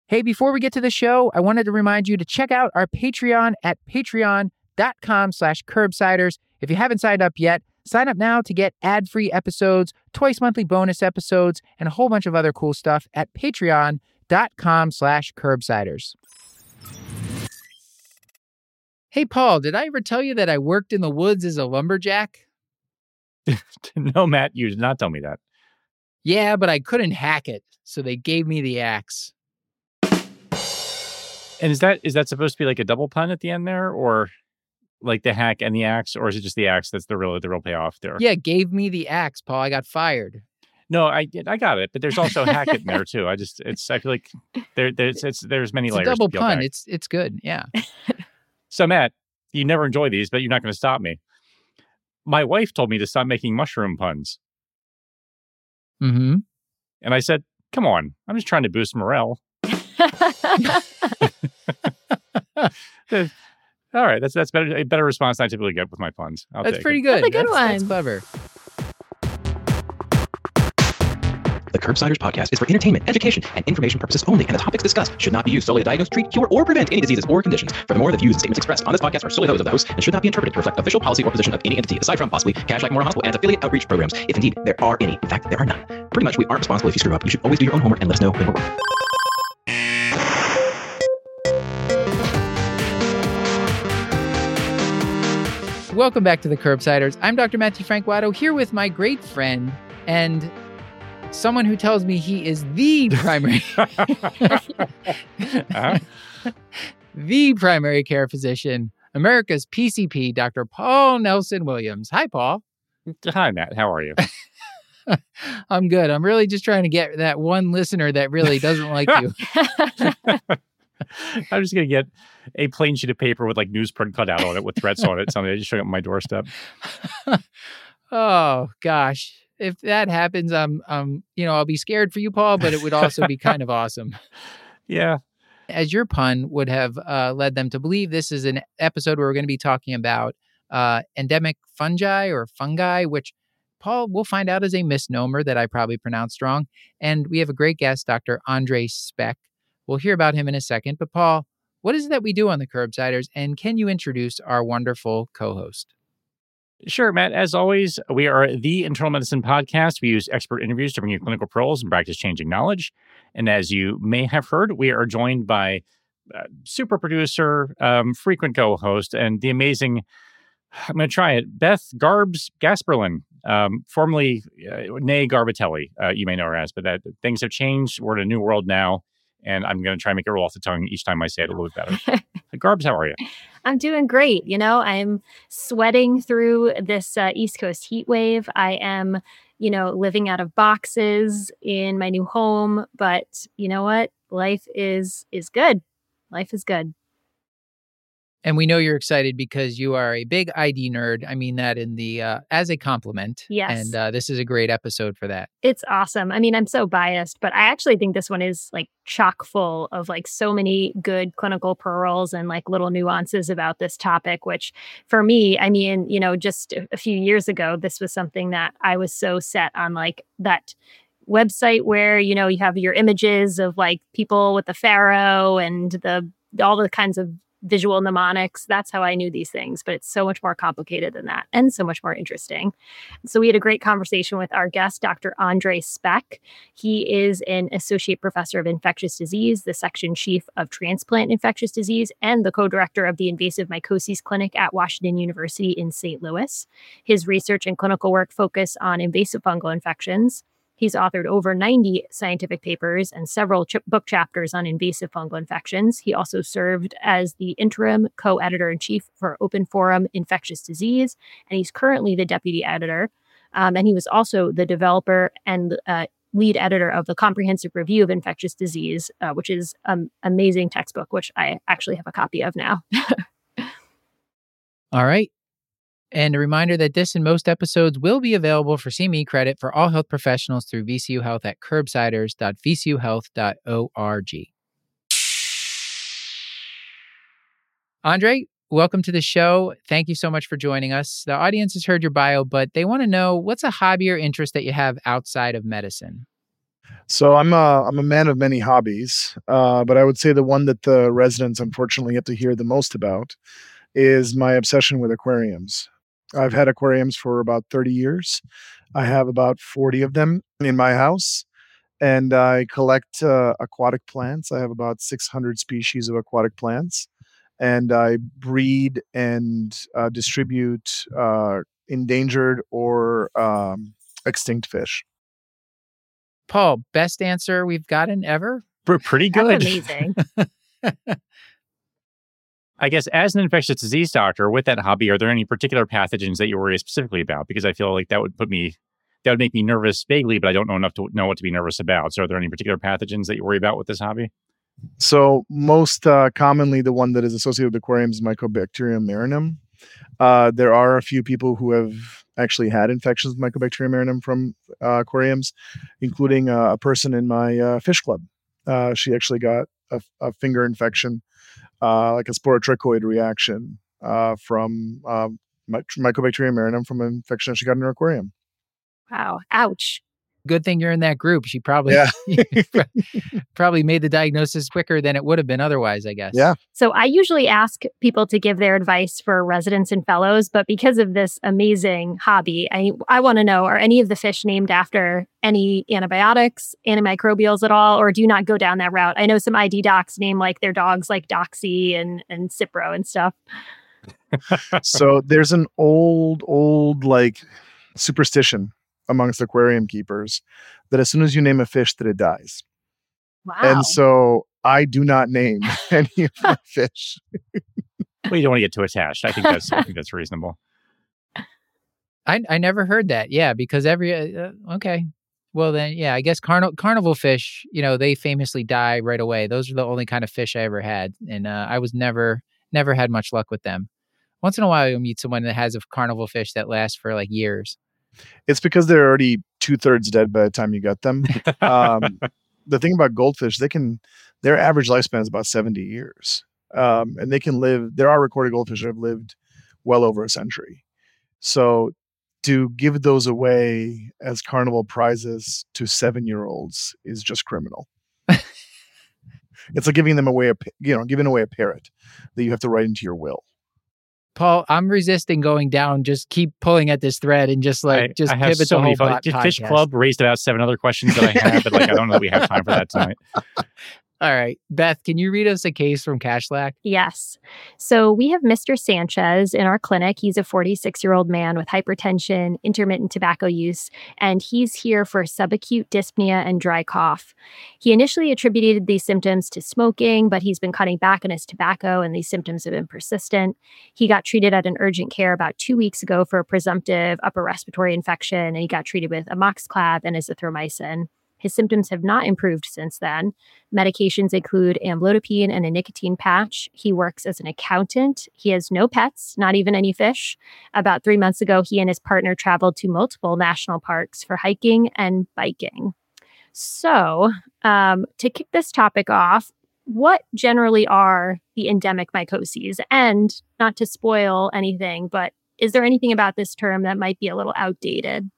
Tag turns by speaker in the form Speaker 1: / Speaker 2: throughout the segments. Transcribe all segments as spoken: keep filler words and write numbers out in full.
Speaker 1: Hey, before we get to the show, I wanted to remind you to check out our Patreon at patreon.com slash curbsiders. If you haven't signed up yet, sign up now to get ad-free episodes, twice monthly bonus episodes, and a whole bunch of other cool stuff at patreon.com slash curbsiders. Hey, Paul, did I ever tell you that I worked in the woods as a lumberjack?
Speaker 2: No, Matt, you did not tell me that.
Speaker 1: Yeah, but I couldn't hack it, so they gave me the axe.
Speaker 2: And is that is that supposed to be like a double pun at the end there, or like the hack and the axe, or is it just the axe that's the real the real payoff there?
Speaker 1: Yeah, gave me the axe, Paul. I got fired.
Speaker 2: No, I did. I got it, but there's also hack it in there too. I just it's I feel like there there's it's there's many
Speaker 1: It's a
Speaker 2: layers.
Speaker 1: double
Speaker 2: to
Speaker 1: pun.
Speaker 2: Back.
Speaker 1: It's it's good. Yeah.
Speaker 2: So Matt, you never enjoy these, but you're not going to stop me. My wife told me to stop making mushroom puns.
Speaker 1: Mm-hmm.
Speaker 2: And I said, come on, I'm just trying to boost morale. All right, that's that's better a better response than I typically get with my puns. I'll
Speaker 1: that's
Speaker 2: take
Speaker 1: pretty
Speaker 2: it.
Speaker 1: good.
Speaker 3: That's a good
Speaker 1: that's,
Speaker 3: one.
Speaker 1: That's clever.
Speaker 4: The Curbsiders podcast is for entertainment, education, and information purposes only, and the topics discussed should not be used solely to diagnose, treat, cure, or prevent any diseases or conditions. Furthermore, the views and statements expressed on this podcast are solely those of the host and should not be interpreted to reflect official policy or position of any entity, aside from possibly Cashback Memorial Hospital and its affiliate outreach programs, if indeed there are any. In fact, there are none. Pretty much, we aren't responsible if you screw up. You should always do your own homework and let us know when we're wrong.
Speaker 1: Welcome back to the Curbsiders. I'm Doctor Matthew Frank Watto, here with my great friend and someone who tells me he is the primary
Speaker 2: uh-huh.
Speaker 1: the primary care physician, America's P C P, Doctor Paul Nelson Williams. Hi, Paul.
Speaker 2: Hi, Matt. How are you?
Speaker 1: I'm good. I'm really just trying to get that one listener that really doesn't like you.
Speaker 2: I'm just going to get a plain sheet of paper with like newsprint cut out on it with threats on it. Something just showing up on my doorstep.
Speaker 1: Oh, gosh. If that happens, I'm, um, you know, I'll be scared for you, Paul, but it would also be kind of awesome.
Speaker 2: Yeah.
Speaker 1: As your pun would have uh, led them to believe, this is an episode where we're going to be talking about uh, endemic fungi or fungi, which Paul will find out is a misnomer that I probably pronounced wrong. And we have a great guest, Doctor Andrei Speck. We'll hear about him in a second. But Paul, what is it that we do on the Curbsiders? And can you introduce our wonderful co-host?
Speaker 2: Sure, Matt. As always, we are the Internal Medicine Podcast. We use expert interviews to bring you clinical pearls and practice-changing knowledge. And as you may have heard, we are joined by uh, super producer, um, frequent co-host, and the amazing, I'm going to try it, Beth Garbs Gasperlin, um, formerly uh, Nay Garbatelli, uh, you may know her as, but that things have changed. We're in a new world now. And I'm going to try and make it roll off the tongue each time I say it a little bit better. Garbs, how are you?
Speaker 3: I'm doing great. You know, I'm sweating through this uh, East Coast heat wave. I am, you know, living out of boxes in my new home. But you know what? Life is is good. Life is good.
Speaker 1: And we know you're excited because you are a big I D nerd. I mean that in the uh, as a compliment.
Speaker 3: Yes.
Speaker 1: And uh, this is a great episode for that.
Speaker 3: It's awesome. I mean, I'm so biased, but I actually think this one is like chock full of like so many good clinical pearls and like little nuances about this topic, which for me, I mean, you know, just a few years ago, this was something that I was so set on, like that website where, you know, you have your images of like people with the pharaoh and the all the kinds of visual mnemonics. That's how I knew these things, but it's so much more complicated than that and so much more interesting. So we had a great conversation with our guest, Doctor Andrei Speck. He is an associate professor of infectious disease, the section chief of transplant infectious disease, and the co-director of the invasive mycoses clinic at Washington University in Saint Louis. His research and clinical work focus on invasive fungal infections. He's authored over ninety scientific papers and several ch- book chapters on invasive fungal infections. He also served as the interim co-editor-in-chief for Open Forum Infectious Disease, and he's currently the deputy editor. Um, and he was also the developer and uh, lead editor of the Comprehensive Review of Infectious Disease, uh, which is an amazing textbook, which I actually have a copy of now.
Speaker 1: All right. And a reminder that this and most episodes will be available for C M E credit for all health professionals through V C U Health at curbsiders dot v c u health dot org. Andrei, welcome to the show. Thank you so much for joining us. The audience has heard your bio, but they want to know what's a hobby or interest that you have outside of medicine?
Speaker 5: So I'm a, I'm a man of many hobbies, uh, but I would say the one that the residents unfortunately get to hear the most about is my obsession with aquariums. I've had aquariums for about thirty years. I have about forty of them in my house, and I collect uh, aquatic plants. I have about six hundred species of aquatic plants, and I breed and uh, distribute uh, endangered or um, extinct fish.
Speaker 1: Paul, best answer we've gotten ever?
Speaker 2: Pr- Pretty
Speaker 3: That's
Speaker 2: good.
Speaker 3: amazing.
Speaker 2: I guess as an infectious disease doctor with that hobby, are there any particular pathogens that you worry specifically about? Because I feel like that would put me, that would make me nervous vaguely, but I don't know enough to know what to be nervous about. So are there any particular pathogens that you worry about with this hobby?
Speaker 5: So most uh, commonly, the one that is associated with aquariums is Mycobacterium marinum. Uh, there are a few people who have actually had infections with Mycobacterium marinum from uh, aquariums, including uh, a person in my uh, fish club. Uh, she actually got a, a finger infection, uh, like a sporotrichoid reaction uh, from uh, My- Mycobacterium marinum from an infection that she got in her aquarium.
Speaker 3: Wow. Ouch.
Speaker 1: Good thing you're in that group. She probably
Speaker 5: Yeah.
Speaker 1: probably made the diagnosis quicker than it would have been otherwise, I guess.
Speaker 5: Yeah.
Speaker 3: So I usually ask people to give their advice for residents and fellows, but because of this amazing hobby, I I want to know, are any of the fish named after any antibiotics, antimicrobials at all, or do you not go down that route? I know some I D docs name like their dogs like Doxy and, and Cipro and stuff.
Speaker 5: So there's an old, old like superstition amongst aquarium keepers that as soon as you name a fish that it dies.
Speaker 3: Wow.
Speaker 5: And so I do not name any of my fish.
Speaker 2: Well, you don't want to get too attached. I think that's I think that's reasonable.
Speaker 1: I I never heard that. Yeah, because every uh, okay. Well then, yeah, I guess carnival carnival fish, you know, they famously die right away. Those are the only kind of fish I ever had, and uh, I was never never had much luck with them. Once in a while, you'll meet someone that has a carnival fish that lasts for like years.
Speaker 5: It's because they're already two thirds dead by the time you get them. Um, the thing about goldfish, they can, their average lifespan is about seventy years. Um, and they can live, there are recorded goldfish that have lived well over a century. So to give those away as carnival prizes to seven year olds is just criminal. It's like giving them away, a, you know, giving away a parrot that you have to write into your will.
Speaker 1: Paul, I'm resisting going down. Just keep pulling at this thread and just like
Speaker 2: I,
Speaker 1: just
Speaker 2: I have
Speaker 1: pivot
Speaker 2: so
Speaker 1: the
Speaker 2: many
Speaker 1: whole
Speaker 2: fun-
Speaker 1: po-
Speaker 2: Fish
Speaker 1: podcast.
Speaker 2: Club raised about seven other questions that I have, but like I don't know that we have time for that tonight.
Speaker 1: All right, Beth, can you read us a case from Kashlak?
Speaker 3: Yes. So we have Mister Sanchez in our clinic. He's a forty-six-year-old man with hypertension, intermittent tobacco use, and he's here for subacute dyspnea and dry cough. He initially attributed these symptoms to smoking, but he's been cutting back on his tobacco, and these symptoms have been persistent. He got treated at an urgent care about two weeks ago for a presumptive upper respiratory infection, and he got treated with amoxiclav and azithromycin. His symptoms have not improved since then. Medications include amlodipine and a nicotine patch. He works as an accountant. He has no pets, not even any fish. About three months ago, he and his partner traveled to multiple national parks for hiking and biking. So, um, to kick this topic off, what generally are the endemic mycoses? And not to spoil anything, but is there anything about this term that might be a little outdated?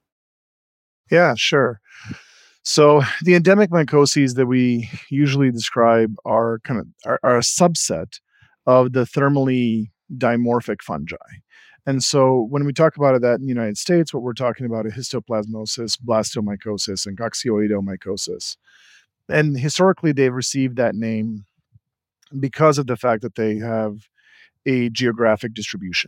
Speaker 5: Yeah, sure. So the endemic mycoses that we usually describe are kind of are, are a subset of the thermally dimorphic fungi. And so when we talk about that in the United States, what we're talking about is histoplasmosis, blastomycosis, and coccidioidomycosis. And historically, they've received that name because of the fact that they have a geographic distribution.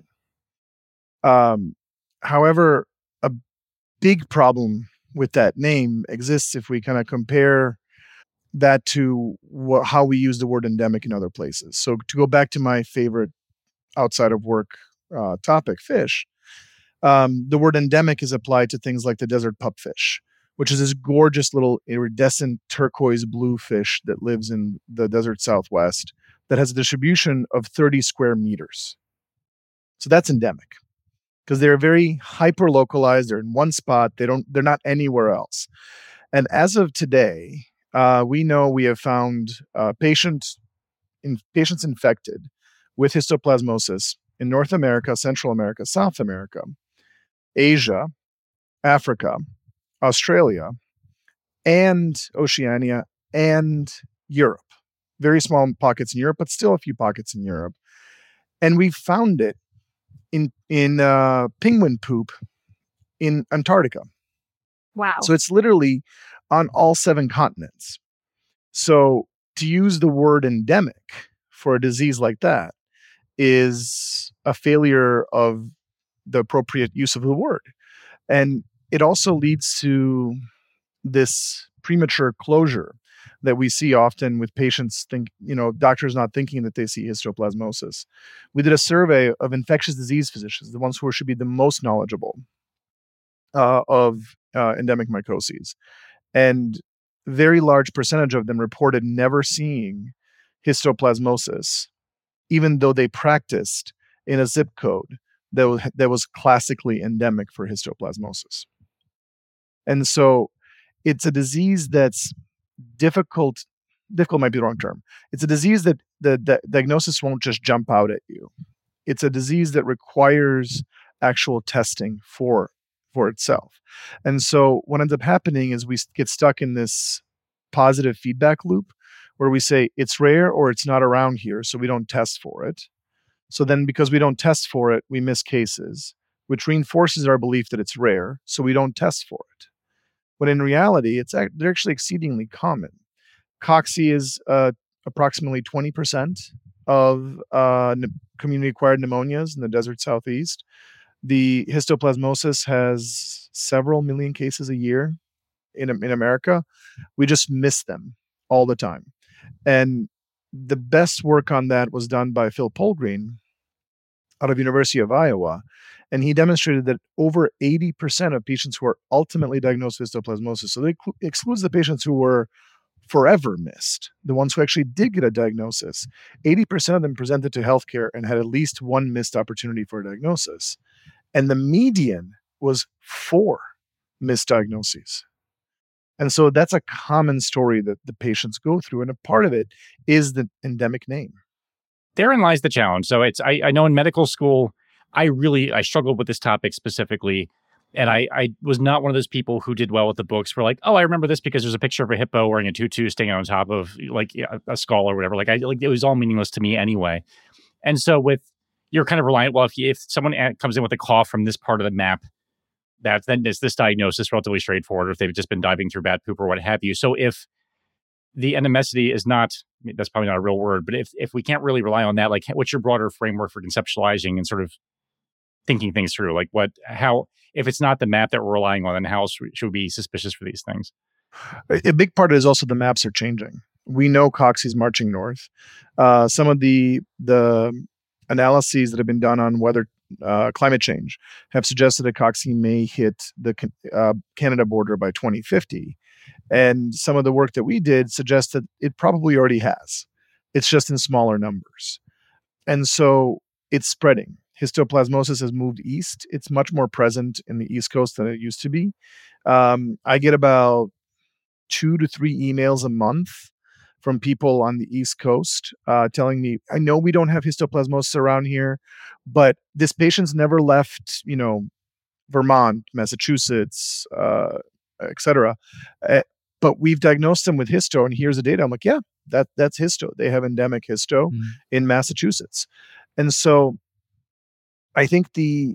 Speaker 5: Um, however, a big problem with that name exists if we kind of compare that to wh- how we use the word endemic in other places. So to go back to my favorite outside of work uh, topic, fish, um, the word endemic is applied to things like the desert pupfish, which is this gorgeous little iridescent turquoise blue fish that lives in the desert Southwest that has a distribution of thirty square meters. So that's endemic, because they're very hyper localized. They're in one spot. They don't, they're not anywhere else. And as of today, uh, we know we have found uh, patients in patients infected with histoplasmosis in North America, Central America, South America, Asia, Africa, Australia, and Oceania and Europe. Very small pockets in Europe, but still a few pockets in Europe. And we found it in in uh, penguin poop in Antarctica.
Speaker 3: Wow.
Speaker 5: So it's literally on all seven continents. So to use the word endemic for a disease like that is a failure of the appropriate use of the word. And it also leads to this premature closure that we see often with patients think, you know, doctors not thinking that they see histoplasmosis. We did a survey of infectious disease physicians, the ones who should be the most knowledgeable uh, of uh, endemic mycoses. And very large percentage of them reported never seeing histoplasmosis, even though they practiced in a zip code that was, that was classically endemic for histoplasmosis. And so it's a disease that's difficult. Difficult might be the wrong term. It's a disease that the, the diagnosis won't just jump out at you. It's a disease that requires actual testing for for itself. And so what ends up happening is we get stuck in this positive feedback loop where we say it's rare or it's not around here, so we don't test for it. So then because we don't test for it, we miss cases, which reinforces our belief that it's rare, so we don't test for it. But in reality, it's they're actually exceedingly common. Cocci is uh, approximately twenty percent of uh, ne- community-acquired pneumonias in the desert southeast. The histoplasmosis has several million cases a year in, in America. We just miss them all the time. And the best work on that was done by Phil Polgreen out of University of Iowa. And he demonstrated that over eighty percent of patients who are ultimately diagnosed with histoplasmosis, so that excludes the patients who were forever missed, the ones who actually did get a diagnosis, eighty percent of them presented to healthcare and had at least one missed opportunity for a diagnosis. And the median was four misdiagnoses. And so that's a common story that the patients go through. And a part of it is the endemic name.
Speaker 2: Therein lies the challenge. So it's I, I know in medical school, I really, I struggled with this topic specifically. And I, I was not one of those people who did well with the books. We're like, oh, I remember this because there's a picture of a hippo wearing a tutu staying on top of like a, a skull or whatever. Like I like it was all meaningless to me anyway. And so with, you're kind of reliant, well, if, if someone comes in with a cough from this part of the map, that then is this diagnosis relatively straightforward, or if they've just been diving through bad poop or what have you. So if the endemicity is not, I mean, that's probably not a real word, but if if we can't really rely on that, like what's your broader framework for conceptualizing and sort of thinking things through? Like what, how, if it's not the map that we're relying on, then how else should we be suspicious for these things?
Speaker 5: A big part is also the maps are changing. We know Cocci is marching north. Uh, some of the the analyses that have been done on weather uh, climate change have suggested that Cocci may hit the uh, Canada border by twenty fifty. And some of the work that we did suggests that it probably already has. It's just in smaller numbers. And so it's spreading. Histoplasmosis has moved east. It's much more present in the East Coast than it used to be. Um, I get about two to three emails a month from people on the East Coast uh, telling me, I know we don't have histoplasmosis around here, but this patient's never left, you know, Vermont, Massachusetts, uh, et cetera. Uh, but we've diagnosed them with histo, and here's the data. I'm like, yeah, that that's histo. They have endemic histo mm. in Massachusetts. And so I think the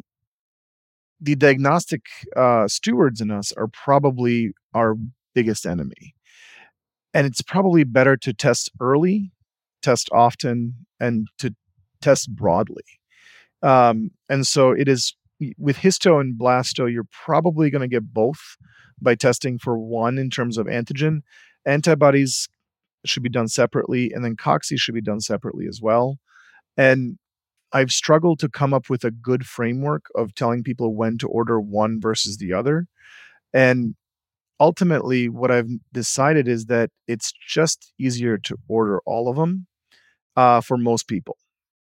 Speaker 5: the diagnostic uh, stewards in us are probably our biggest enemy. And it's probably better to test early, test often, and to test broadly. Um, and so it is with histo and blasto, you're probably going to get both by testing for one in terms of antigen. Antibodies should be done separately, and then Cocci should be done separately as well. And I've struggled to come up with a good framework of telling people when to order one versus the other. And ultimately, what I've decided is that it's just easier to order all of them uh, for most people.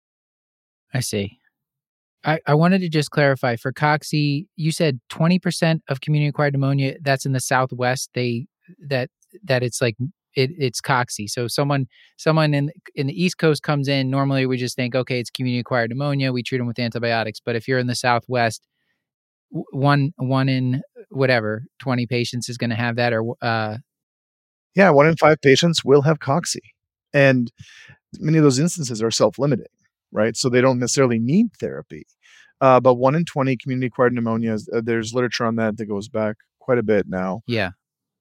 Speaker 1: I see. I, I wanted to just clarify for Cocci, you said twenty percent of community-acquired pneumonia, that's in the Southwest, they that that it's like, it, it's Cocci. So someone someone in, in the East Coast comes in, normally we just think, okay, it's community-acquired pneumonia, we treat them with antibiotics. But if you're in the Southwest, one one in whatever, twenty patients is going to have that, or uh,
Speaker 5: Yeah, one in five patients will have cocci. And many of those instances are self-limiting, right? So they don't necessarily need therapy. Uh, but one in twenty community-acquired pneumonias, uh, there's literature on that that goes back quite a bit now.
Speaker 1: Yeah.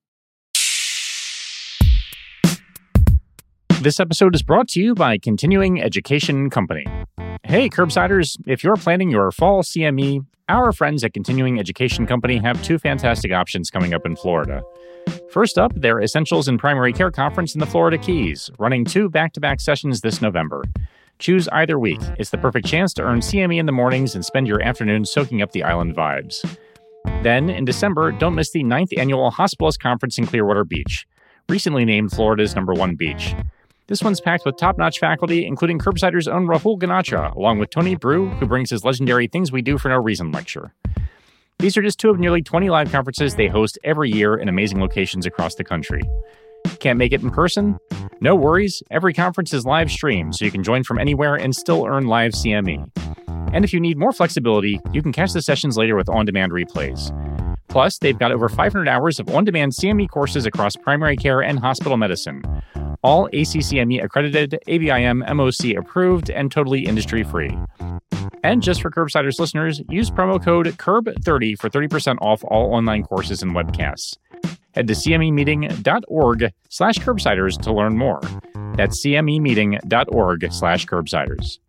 Speaker 2: This episode is brought to you by Continuing Education Company. Hey, Curbsiders, if you're planning your fall C M E, our friends at Continuing Education Company have two fantastic options coming up in Florida. First up, their Essentials in Primary Care Conference in the Florida Keys, running two back-to-back sessions this November. Choose either week. It's the perfect chance to earn C M E in the mornings and spend your afternoon soaking up the island vibes. Then, in December, don't miss the ninth Annual Hospitalist Conference in Clearwater Beach, recently named Florida's number one beach. This one's packed with top-notch faculty, including Curbsider's own Rahul Ganacha, along with Tony Brew, who brings his legendary Things We Do for No Reason lecture. These are just two of nearly twenty live conferences they host every year in amazing locations across the country. Can't make it in person? No worries, every conference is live streamed, so you can join from anywhere and still earn live C M E. And if you need more flexibility, you can catch the sessions later with on-demand replays. Plus, they've got over five hundred hours of on-demand C M E courses across primary care and hospital medicine. All A C C M E accredited, A B I M M O C approved, and totally industry-free. And just for Curbsiders listeners, use promo code C U R B thirty for thirty percent off all online courses and webcasts. Head to cmemeeting.org slash curbsiders to learn more. That's cmemeeting.org slash curbsiders.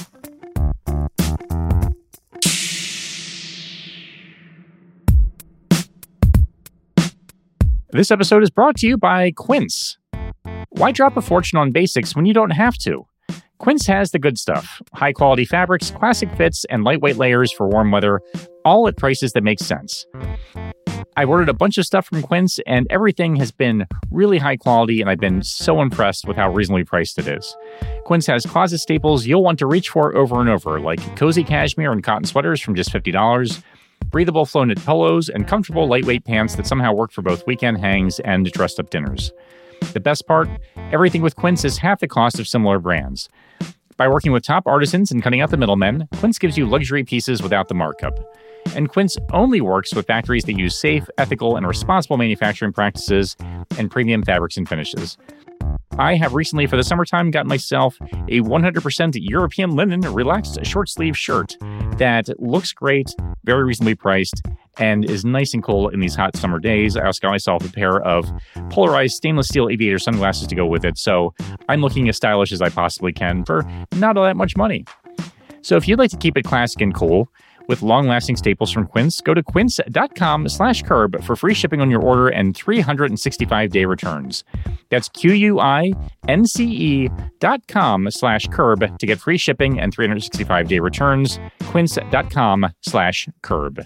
Speaker 2: This episode is brought to you by Quince. Why drop a fortune on basics when you don't have to? Quince has the good stuff. High-quality fabrics, classic fits, and lightweight layers for warm weather, all at prices that make sense. I've ordered a bunch of stuff from Quince, and everything has been really high quality, and I've been so impressed with how reasonably priced it is. Quince has closet staples you'll want to reach for over and over, like cozy cashmere and cotton sweaters from just fifty dollars, breathable flow-knit pillows, and comfortable lightweight pants that somehow work for both weekend hangs and dressed-up dinners. The best part? Everything with Quince is half the cost of similar brands. By working with top artisans and cutting out the middlemen, Quince gives you luxury pieces without the markup. And Quince only works with factories that use safe, ethical, and responsible manufacturing practices and premium fabrics and finishes. I have recently, for the summertime, gotten myself a one hundred percent European linen relaxed short-sleeve shirt that looks great, very reasonably priced, and is nice and cool in these hot summer days. I also got myself a pair of polarized stainless steel aviator sunglasses to go with it, so I'm looking as stylish as I possibly can for not all that much money. So if you'd like to keep it classic and cool, with long-lasting staples from Quince, go to quince.com slash curb for free shipping on your order and three hundred sixty-five day returns. That's Q-U-I-N-C-E dot com slash curb to get free shipping and three hundred sixty-five day returns. Quince.com slash curb.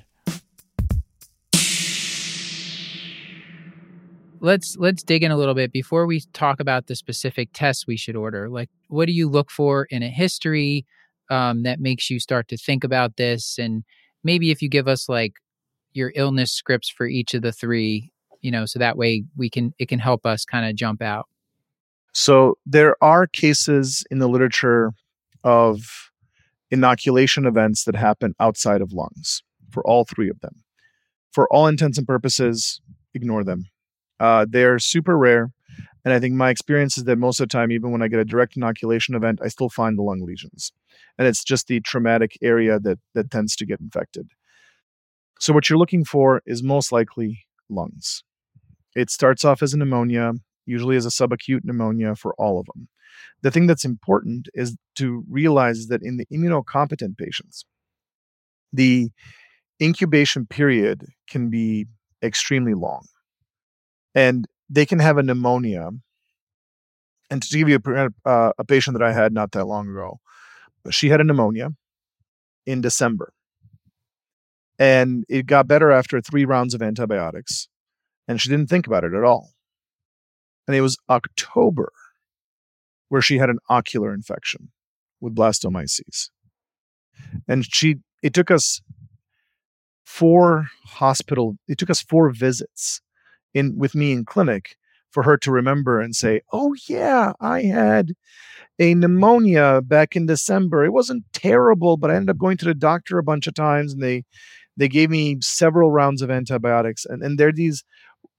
Speaker 1: Let's let's dig in a little bit before we talk about the specific tests we should order. Like, what do you look for in a history um, that makes you start to think about this? And maybe if you give us like your illness scripts for each of the three, you know, so that way we can it can help us kind of jump out.
Speaker 5: So there are cases in the literature of inoculation events that happen outside of lungs for all three of them. For all intents and purposes, ignore them. Uh, they're super rare. And I think my experience is that most of the time, even when I get a direct inoculation event, I still find the lung lesions. And it's just the traumatic area that that tends to get infected. So what you're looking for is most likely lungs. It starts off as a pneumonia, usually as a subacute pneumonia for all of them. The thing that's important is to realize that in the immunocompetent patients, the incubation period can be extremely long. And they can have a pneumonia. And to give you a, uh, a patient that I had not that long ago, she had a pneumonia in December. And it got better after three rounds of antibiotics. And she didn't think about it at all. And it was October where she had an ocular infection with blastomyces. And she, it took us four hospital, it took us four visits in with me in clinic for her to remember and say, oh yeah, I had a pneumonia back in December. It wasn't terrible, but I ended up going to the doctor a bunch of times and they they gave me several rounds of antibiotics. And, and there are these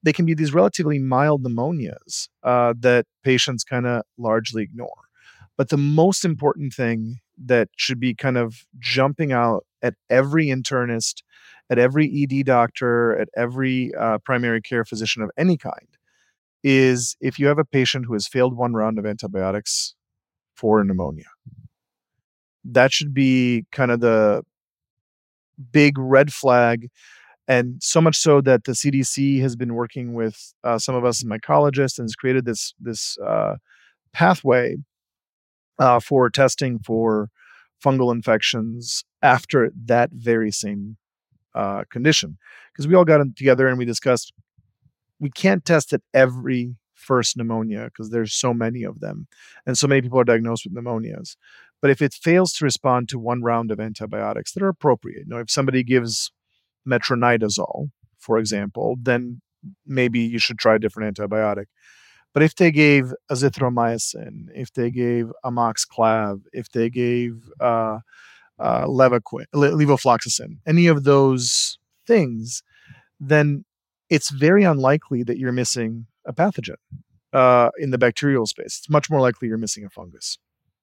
Speaker 5: they can be these relatively mild pneumonias uh, that patients kind of largely ignore. But the most important thing that should be kind of jumping out at every internist, at every E D doctor, at every uh, primary care physician of any kind, is if you have a patient who has failed one round of antibiotics for pneumonia. That should be kind of the big red flag. And so much so that the C D C has been working with uh, some of us as mycologists and has created this, this uh, pathway uh, for testing for fungal infections after that very same uh, condition. Because we all got together and we discussed we can't test at every first pneumonia because there's so many of them. And so many people are diagnosed with pneumonias. But if it fails to respond to one round of antibiotics that are appropriate, you know, if somebody gives metronidazole, for example, then maybe you should try a different antibiotic. But if they gave azithromycin, if they gave amoxiclav, if they gave uh, uh, levoquin, levofloxacin, any of those things, then it's very unlikely that you're missing a pathogen uh, in the bacterial space. It's much more likely you're missing a fungus.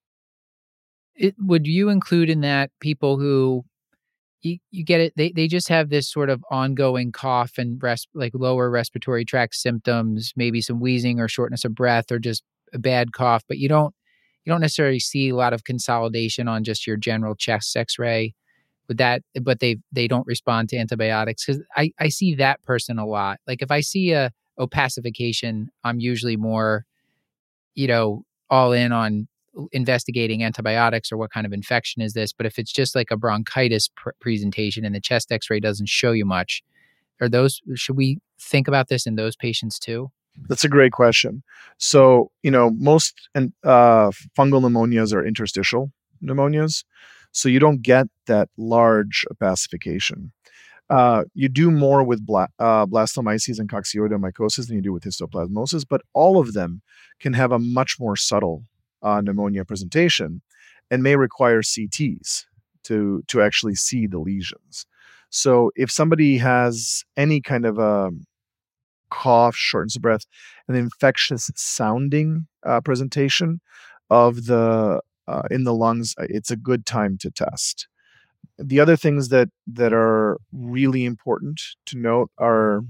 Speaker 1: It, would you include in that people who you, you get it? They they just have this sort of ongoing cough and res, like lower respiratory tract symptoms, maybe some wheezing or shortness of breath or just a bad cough, but you don't you don't necessarily see a lot of consolidation on just your general chest X-ray. With that, but they they don't respond to antibiotics because I, I see that person a lot. Like if I see a opacification, I'm usually more, you know, all in on investigating antibiotics or what kind of infection is this. But if it's just like a bronchitis pr- presentation and the chest X-ray doesn't show you much, are those should we think about this in those patients too?
Speaker 5: That's a great question. So you know, most and uh, fungal pneumonias are interstitial pneumonias. So you don't get that large opacification. Uh, you do more with bla- uh, blastomyces and coccidioidomycosis than you do with histoplasmosis, but all of them can have a much more subtle uh, pneumonia presentation and may require C Ts to, to actually see the lesions. So if somebody has any kind of a cough, shortness of breath, an infectious sounding uh, presentation of the Uh, in the lungs, it's a good time to test. The other things that that are really important to note are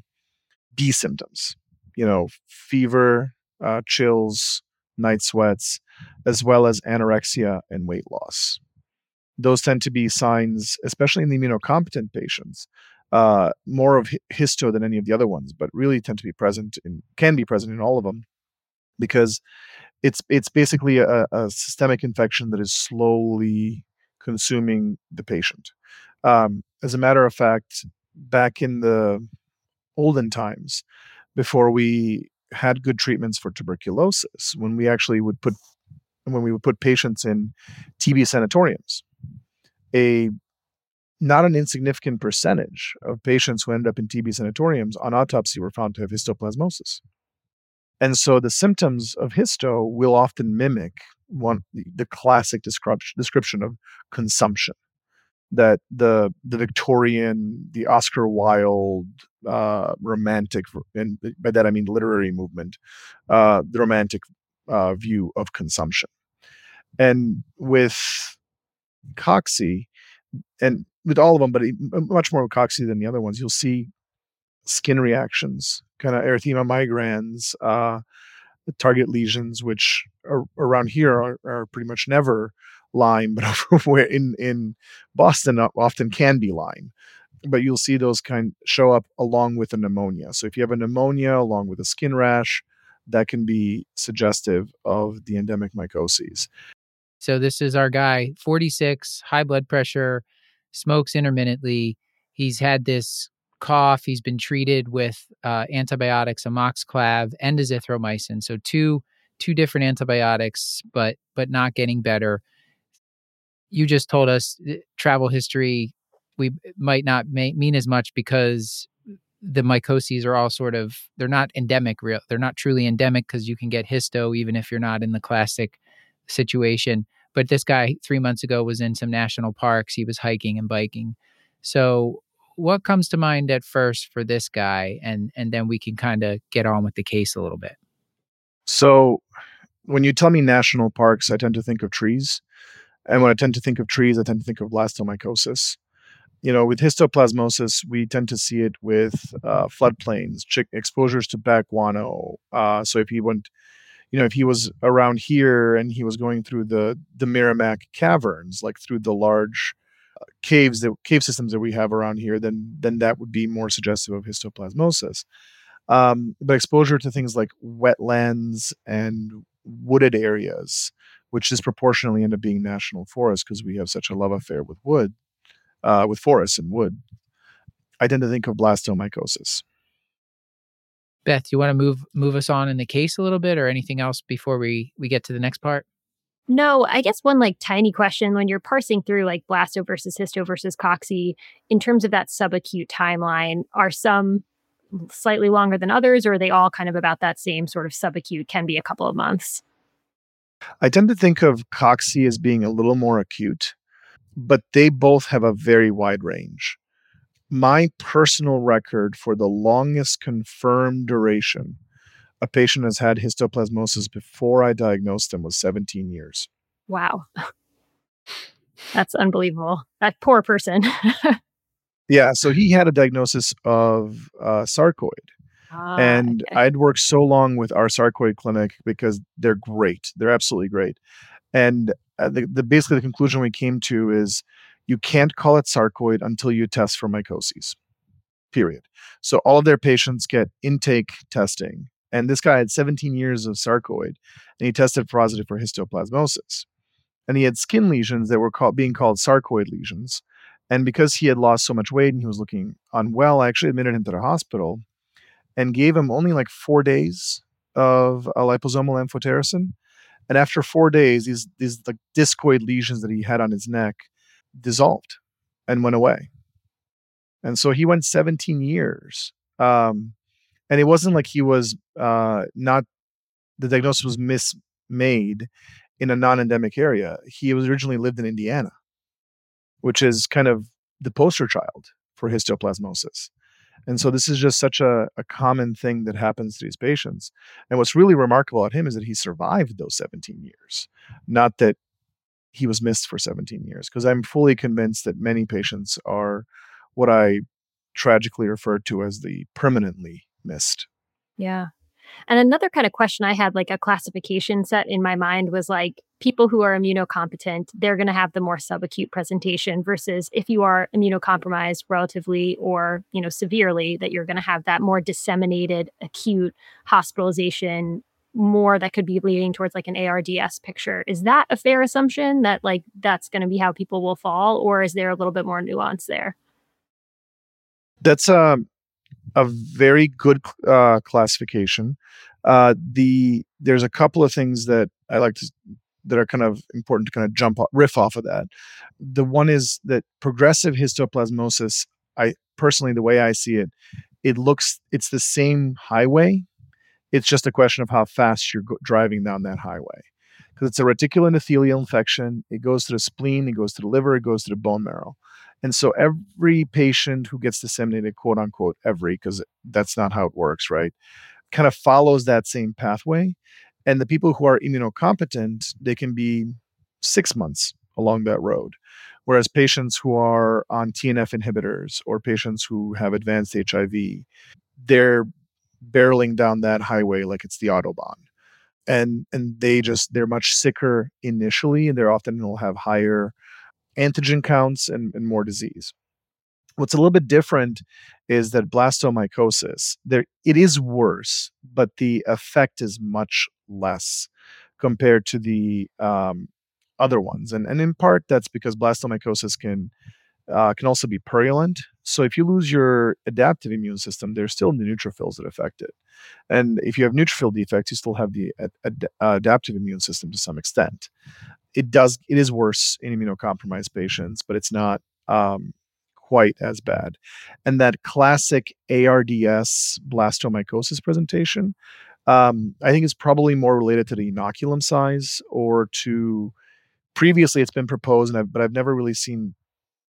Speaker 5: B symptoms, you know, fever, uh, chills, night sweats, as well as anorexia and weight loss. Those tend to be signs, especially in the immunocompetent patients, uh, more of histo than any of the other ones, but really tend to be present and can be present in all of them because It's it's basically a, a systemic infection that is slowly consuming the patient. Um, as a matter of fact, back in the olden times, before we had good treatments for tuberculosis, when we actually would put when we would put patients in T B sanatoriums, a not an insignificant percentage of patients who ended up in T B sanatoriums on autopsy were found to have histoplasmosis. And so the symptoms of histo will often mimic one the classic description description of consumption that the the Victorian, the Oscar Wilde, uh, romantic, and by that I mean literary movement, uh, the romantic uh, view of consumption. And with Coxy, and with all of them, but much more with Coxy than the other ones, you'll see skin reactions, kind of erythema migrans, uh, target lesions, which are around here are, are pretty much never Lyme, but over in in Boston often can be Lyme. But you'll see those kind show up along with a pneumonia. So if you have a pneumonia along with a skin rash, that can be suggestive of the endemic mycoses.
Speaker 1: So this is our guy, forty-six, high blood pressure, smokes intermittently. He's had this cough. He's been treated with uh, antibiotics, amoxiclav and azithromycin. So two two different antibiotics, but but not getting better. You just told us travel history, we might not may, mean as much because the mycoses are all sort of, they're not endemic real. They're not truly endemic because you can get histo even if you're not in the classic situation. But this guy three months ago was in some national parks. He was hiking and biking. So what comes to mind at first for this guy, and and then we can kind of get on with the case a little bit.
Speaker 5: So when you tell me national parks, I tend to think of trees. And when I tend to think of trees, I tend to think of blastomycosis. You know, with histoplasmosis, we tend to see it with uh, floodplains, chick exposures to bat guano. Uh, so if he went, you know, if he was around here and he was going through the the Merrimack caverns, like through the large uh, caves, that cave systems that we have around here, then then that would be more suggestive of histoplasmosis. Um, but exposure to things like wetlands and wooded areas, which disproportionately end up being national forests because we have such a love affair with wood, uh, with forests and wood. I tend to think of blastomycosis.
Speaker 1: Beth, you want to move move us on in the case a little bit, or anything else before we we get to the next part?
Speaker 3: No, I guess one like tiny question when you're parsing through like blasto versus histo versus coxy, in terms of that subacute timeline, are some slightly longer than others, or are they all kind of about that same sort of subacute, can be a couple of months?
Speaker 5: I tend to think of coxy as being a little more acute, but they both have a very wide range. My personal record for the longest confirmed duration a patient has had histoplasmosis before I diagnosed him was seventeen years.
Speaker 3: Wow. That's unbelievable. That poor person.
Speaker 5: Yeah, so he had a diagnosis of uh, sarcoid.
Speaker 3: Ah,
Speaker 5: And
Speaker 3: okay.
Speaker 5: I'd worked so long with our sarcoid clinic because they're great. They're absolutely great. And uh, the, the basically the conclusion we came to is you can't call it sarcoid until you test for mycoses, period. So all of their patients get intake testing. And this guy had seventeen years of sarcoid, and he tested positive for histoplasmosis. And he had skin lesions that were called, being called sarcoid lesions. And because he had lost so much weight and he was looking unwell, I actually admitted him to the hospital and gave him only like four days of a liposomal amphotericin. And after four days, these these like discoid lesions that he had on his neck dissolved and went away. And so he went seventeen years. Um, and it wasn't like he was uh, not, the diagnosis was mismade in a non-endemic area. He was originally lived in Indiana, which is kind of the poster child for histoplasmosis. And so this is just such a, a common thing that happens to these patients. And what's really remarkable about him is that he survived those seventeen years, not that he was missed for seventeen years, because I'm fully convinced that many patients are what I tragically refer to as the permanently missed.
Speaker 3: Yeah. And another kind of question I had, like a classification set in my mind, was like people who are immunocompetent, they're going to have the more subacute presentation versus if you are immunocompromised relatively or, you know, severely, that you're going to have that more disseminated acute hospitalization, more that could be leading towards like an A R D S picture. Is that a fair assumption that like that's going to be how people will fall, or is there a little bit more nuance there?
Speaker 5: That's um, a very good uh, classification. Uh, the there's a couple of things that I like to that are kind of important to kind of jump off, riff off of that. The one is that progressive histoplasmosis, I personally, the way I see it, it looks it's the same highway. It's just a question of how fast you're go- driving down that highway, because it's a reticuloendothelial infection. It goes to the spleen, it goes to the liver, it goes to the bone marrow. And so every patient who gets disseminated, quote unquote, every, because that's not how it works, right, kind of follows that same pathway. And the people who are immunocompetent, they can be six months along that road. Whereas patients who are on T N F inhibitors or patients who have advanced H I V, they're barreling down that highway like it's the Autobahn. And and they just, they're much sicker initially, and they're often will have higher antigen counts and, and more disease. What's a little bit different is that blastomycosis, there it is worse, but the effect is much less compared to the um, other ones. And, and in part, that's because blastomycosis can uh, can also be purulent. So if you lose your adaptive immune system, there's still the neutrophils that affect it. And if you have neutrophil defects, you still have the ad- ad- adaptive immune system to some extent. It does. It is worse in immunocompromised patients, but it's not um, quite as bad. And that classic A R D S blastomycosis presentation, um, I think is probably more related to the inoculum size or to previously it's been proposed, and I've, but I've never really seen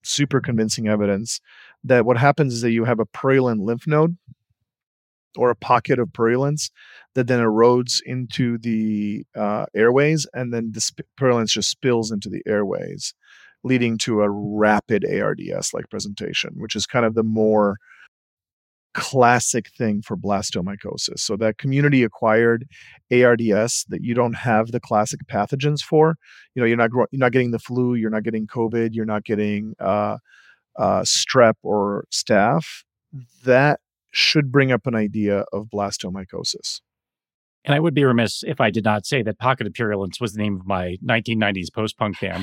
Speaker 5: super convincing evidence that what happens is that you have a purulent lymph node or a pocket of purulence that then erodes into the uh, airways, and then the sp- purulence just spills into the airways, leading to a rapid A R D S-like presentation, which is kind of the more classic thing for blastomycosis. So that community-acquired A R D S that you don't have the classic pathogens for, you know, you're not gro- you're not getting the flu, you're not getting COVID, you're not getting uh, uh, strep or staph. That should bring up an idea of blastomycosis.
Speaker 2: And I would be remiss if I did not say that Pocket of Purulence was the name of my nineteen nineties post-punk band.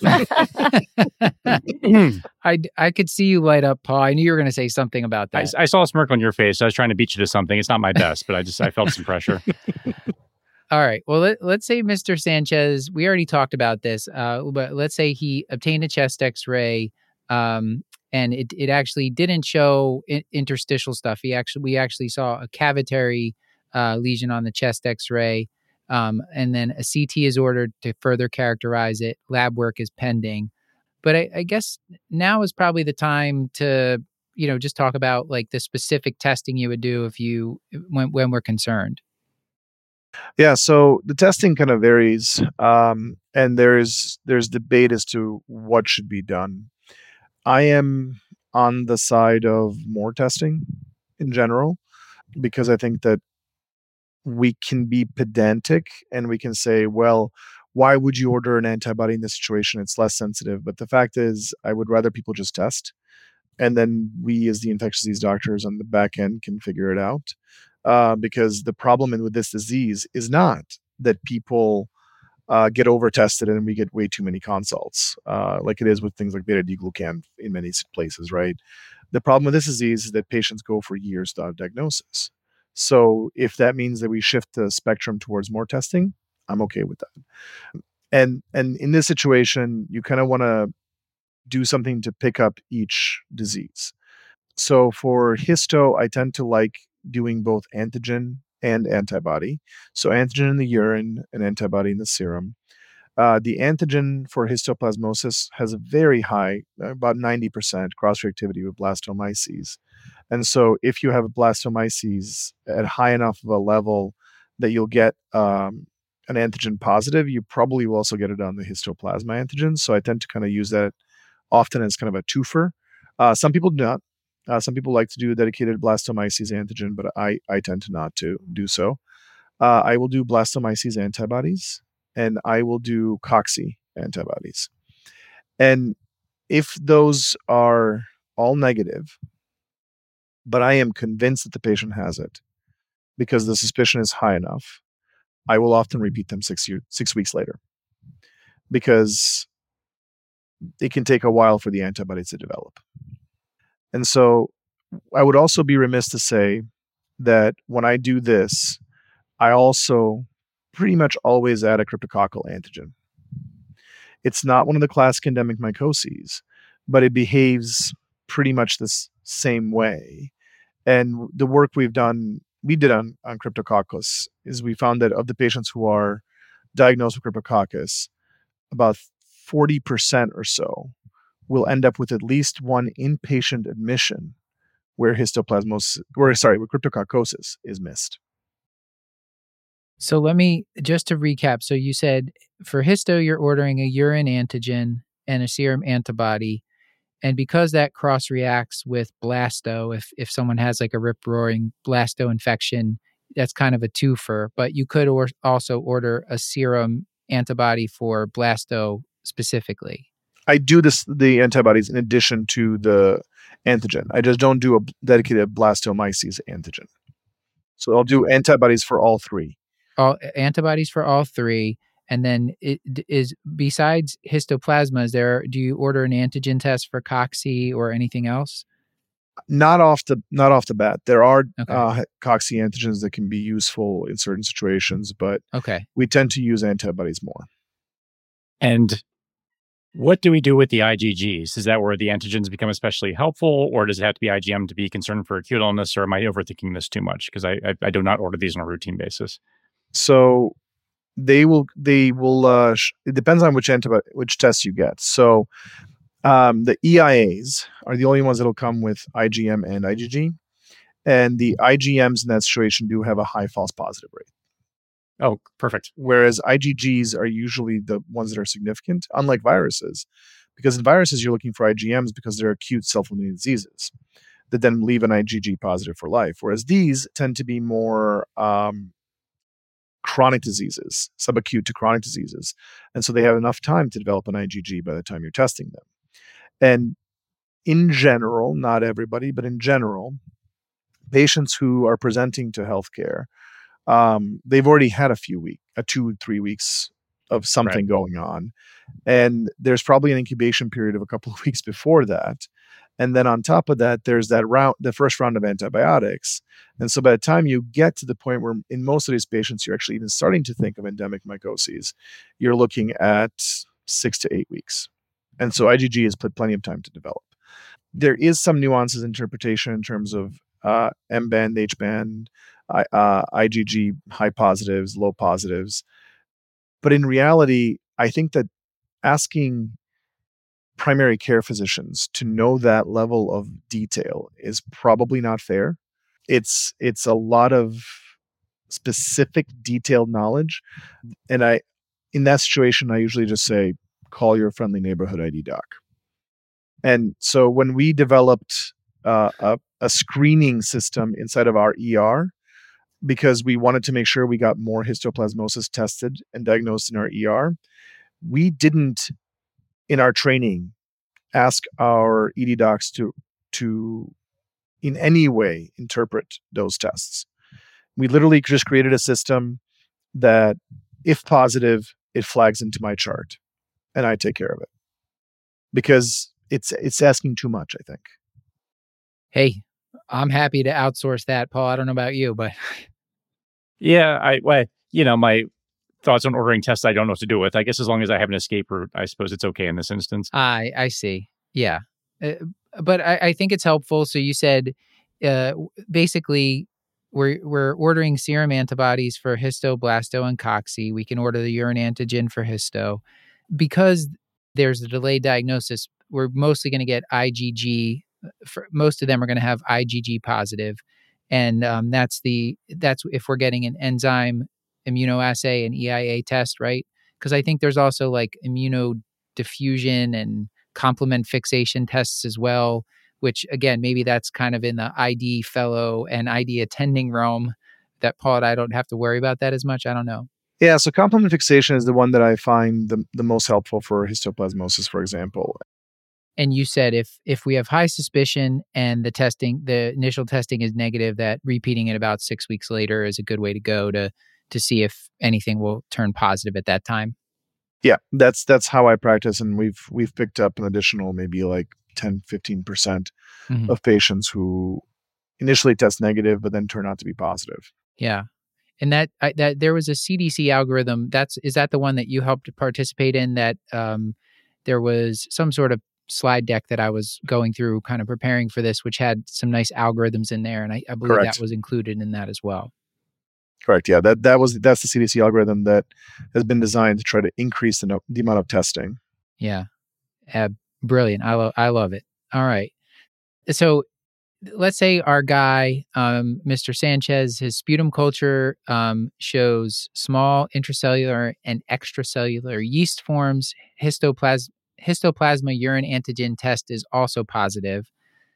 Speaker 1: I, I could see you light up, Paul. I knew you were going to say something about
Speaker 2: I,
Speaker 1: that.
Speaker 2: I saw a smirk on your face. I was trying to beat you to something. It's not my best, but I just I felt some pressure.
Speaker 1: All right. Well, let, let's say Mister Sanchez, we already talked about this, uh, but let's say he obtained a chest x-ray um, and it, it actually didn't show in, interstitial stuff. He actually, we actually saw a cavitary uh, lesion on the chest x-ray. Um, and then a C T is ordered to further characterize it. Lab work is pending. But I, I guess now is probably the time to, you know, just talk about like the specific testing you would do if you, when, when we're concerned.
Speaker 5: Yeah, so the testing kind of varies, um, and there's there's debate as to what should be done. I am on the side of more testing in general, because I think that we can be pedantic and we can say, well, why would you order an antibody in this situation? It's less sensitive. But the fact is, I would rather people just test. And then we, as the infectious disease doctors on the back end, can figure it out. Uh, because the problem with this disease is not that people uh, get over tested and we get way too many consults, uh, like it is with things like beta-D-glucan in many places, right? The problem with this disease is that patients go for years without diagnosis. So if that means that we shift the spectrum towards more testing, I'm okay with that. And and in this situation, you kind of want to do something to pick up each disease. So for histo, I tend to like doing both antigen and antibody. So antigen in the urine and antibody in the serum. Uh, the antigen for histoplasmosis has a very high, about ninety percent cross-reactivity with blastomyces. And so if you have blastomyces at high enough of a level that you'll get um, an antigen positive, you probably will also get it on the histoplasma antigen. So I tend to kind of use that often as kind of a twofer. Uh, some people do not. Uh, some people like to do a dedicated blastomyces antigen, but I, I tend to not to do so. Uh, I will do blastomyces antibodies, and I will do cocci antibodies. And if those are all negative, but I am convinced that the patient has it because the suspicion is high enough, I will often repeat them six year, six weeks later, because it can take a while for the antibodies to develop. And so I would also be remiss to say that when I do this, I also pretty much always add a cryptococcal antigen. It's not one of the classic endemic mycoses, but it behaves pretty much the same way. And the work we've done, we did on, on Cryptococcus, is we found that of the patients who are diagnosed with Cryptococcus, about forty percent or so will end up with at least one inpatient admission where histoplasmosis, or sorry, where cryptococcosis is missed.
Speaker 1: So let me, just to recap. So you said for histo, you're ordering a urine antigen and a serum antibody. And because that cross-reacts with blasto, if if someone has like a rip-roaring blasto infection, that's kind of a twofer. But you could or also order a serum antibody for blasto specifically.
Speaker 5: I do this the antibodies in addition to the antigen. I just don't do a dedicated blastomyces antigen. So I'll do antibodies for all three.
Speaker 1: All antibodies for all three. And then it is, besides histoplasma, is there, do you order an antigen test for cocci or anything else?
Speaker 5: Not off the not off the bat. There are
Speaker 1: Okay.
Speaker 5: uh, cocci antigens that can be useful in certain situations, but
Speaker 1: Okay.
Speaker 5: we tend to use antibodies more.
Speaker 2: And what do we do with the I G Gs? Is that where the antigens become especially helpful, or does it have to be I G M to be concerned for acute illness, or am I overthinking this too much? Because I, I I do not order these on a routine basis.
Speaker 5: So they will they will uh, sh- it depends on which antibody which test you get. So Um, the E I As are the only ones that'll come with I G M and I G G. And the I G Ms in that situation do have a high false positive rate.
Speaker 2: Oh, perfect.
Speaker 5: Whereas I G Gs are usually the ones that are significant, unlike viruses. Because in viruses, you're looking for I G Ms because they're acute self-limiting diseases that then leave an I G G positive for life. Whereas these tend to be more um, chronic diseases, subacute to chronic diseases. And so they have enough time to develop an I G G by the time you're testing them. And in general, not everybody, but in general, patients who are presenting to healthcare, um, they've already had a few weeks, a two, three weeks of something
Speaker 2: Right.
Speaker 5: going on. And there's probably an incubation period of a couple of weeks before that. And then on top of that, there's that round, the first round of antibiotics. And so by the time you get to the point where in most of these patients, you're actually even starting to think of endemic mycoses, you're looking at six to eight weeks. And so I G G has put plenty of time to develop. There is some nuances in interpretation in terms of uh, M-band, H-band, I, uh, I G G, high positives, low positives. But in reality, I think that asking primary care physicians to know that level of detail is probably not fair. It's it's a lot of specific detailed knowledge. And I in that situation, I usually just say, call your friendly neighborhood I D doc. And so when we developed uh, a, a screening system inside of our E R, because we wanted to make sure we got more histoplasmosis tested and diagnosed in our E R, we didn't, in our training, ask our E D docs to, to in any way interpret those tests. We literally just created a system that, if positive, it flags into my chart and I take care of it. Because it's it's asking too much, I think.
Speaker 1: Hey, I'm happy to outsource that, Paul. I don't know about you, but
Speaker 2: Yeah, I well, you know, my thoughts on ordering tests I don't know what to do with. I guess as long as I have an escape route, I suppose it's okay in this instance.
Speaker 1: I I see. Yeah. Uh, but I, I think it's helpful. So you said uh, basically we're we're ordering serum antibodies for histo, blasto, and cocci. We can order the urine antigen for histo. Because there's a delayed diagnosis, we're mostly going to get I G G. For, most of them are going to have I G G positive. And um, that's the that's if we're getting an enzyme immunoassay and E I A test, right? Because I think there's also like immunodiffusion and complement fixation tests as well, which again, maybe that's kind of in the I D fellow and I D attending realm that Paul and I don't have to worry about that as much. I don't know.
Speaker 5: Yeah, so complement fixation is the one that I find the, the most helpful for histoplasmosis, for example.
Speaker 1: And you said if if we have high suspicion and the testing, the initial testing is negative, that repeating it about six weeks later is a good way to go to to see if anything will turn positive at that time.
Speaker 5: Yeah, that's that's how I practice, and we've we've picked up an additional maybe like ten, fifteen percent
Speaker 1: Mhm.
Speaker 5: of patients who initially test negative but then turn out to be positive.
Speaker 1: Yeah. And that I, that there was a C D C algorithm. That's is that the one that you helped participate in? That um, there was some sort of slide deck that I was going through, kind of preparing for this, which had some nice algorithms in there, and I, I believe
Speaker 5: Correct.
Speaker 1: that was included in that as well.
Speaker 5: Correct. Yeah, that that was that's the C D C algorithm that has been designed to try to increase the, no, the amount of testing.
Speaker 1: Yeah, uh, brilliant. I love I love it. All right, so let's say our guy, um, Mister Sanchez, his sputum culture um, shows small intracellular and extracellular yeast forms. Histoplas- histoplasma urine antigen test is also positive.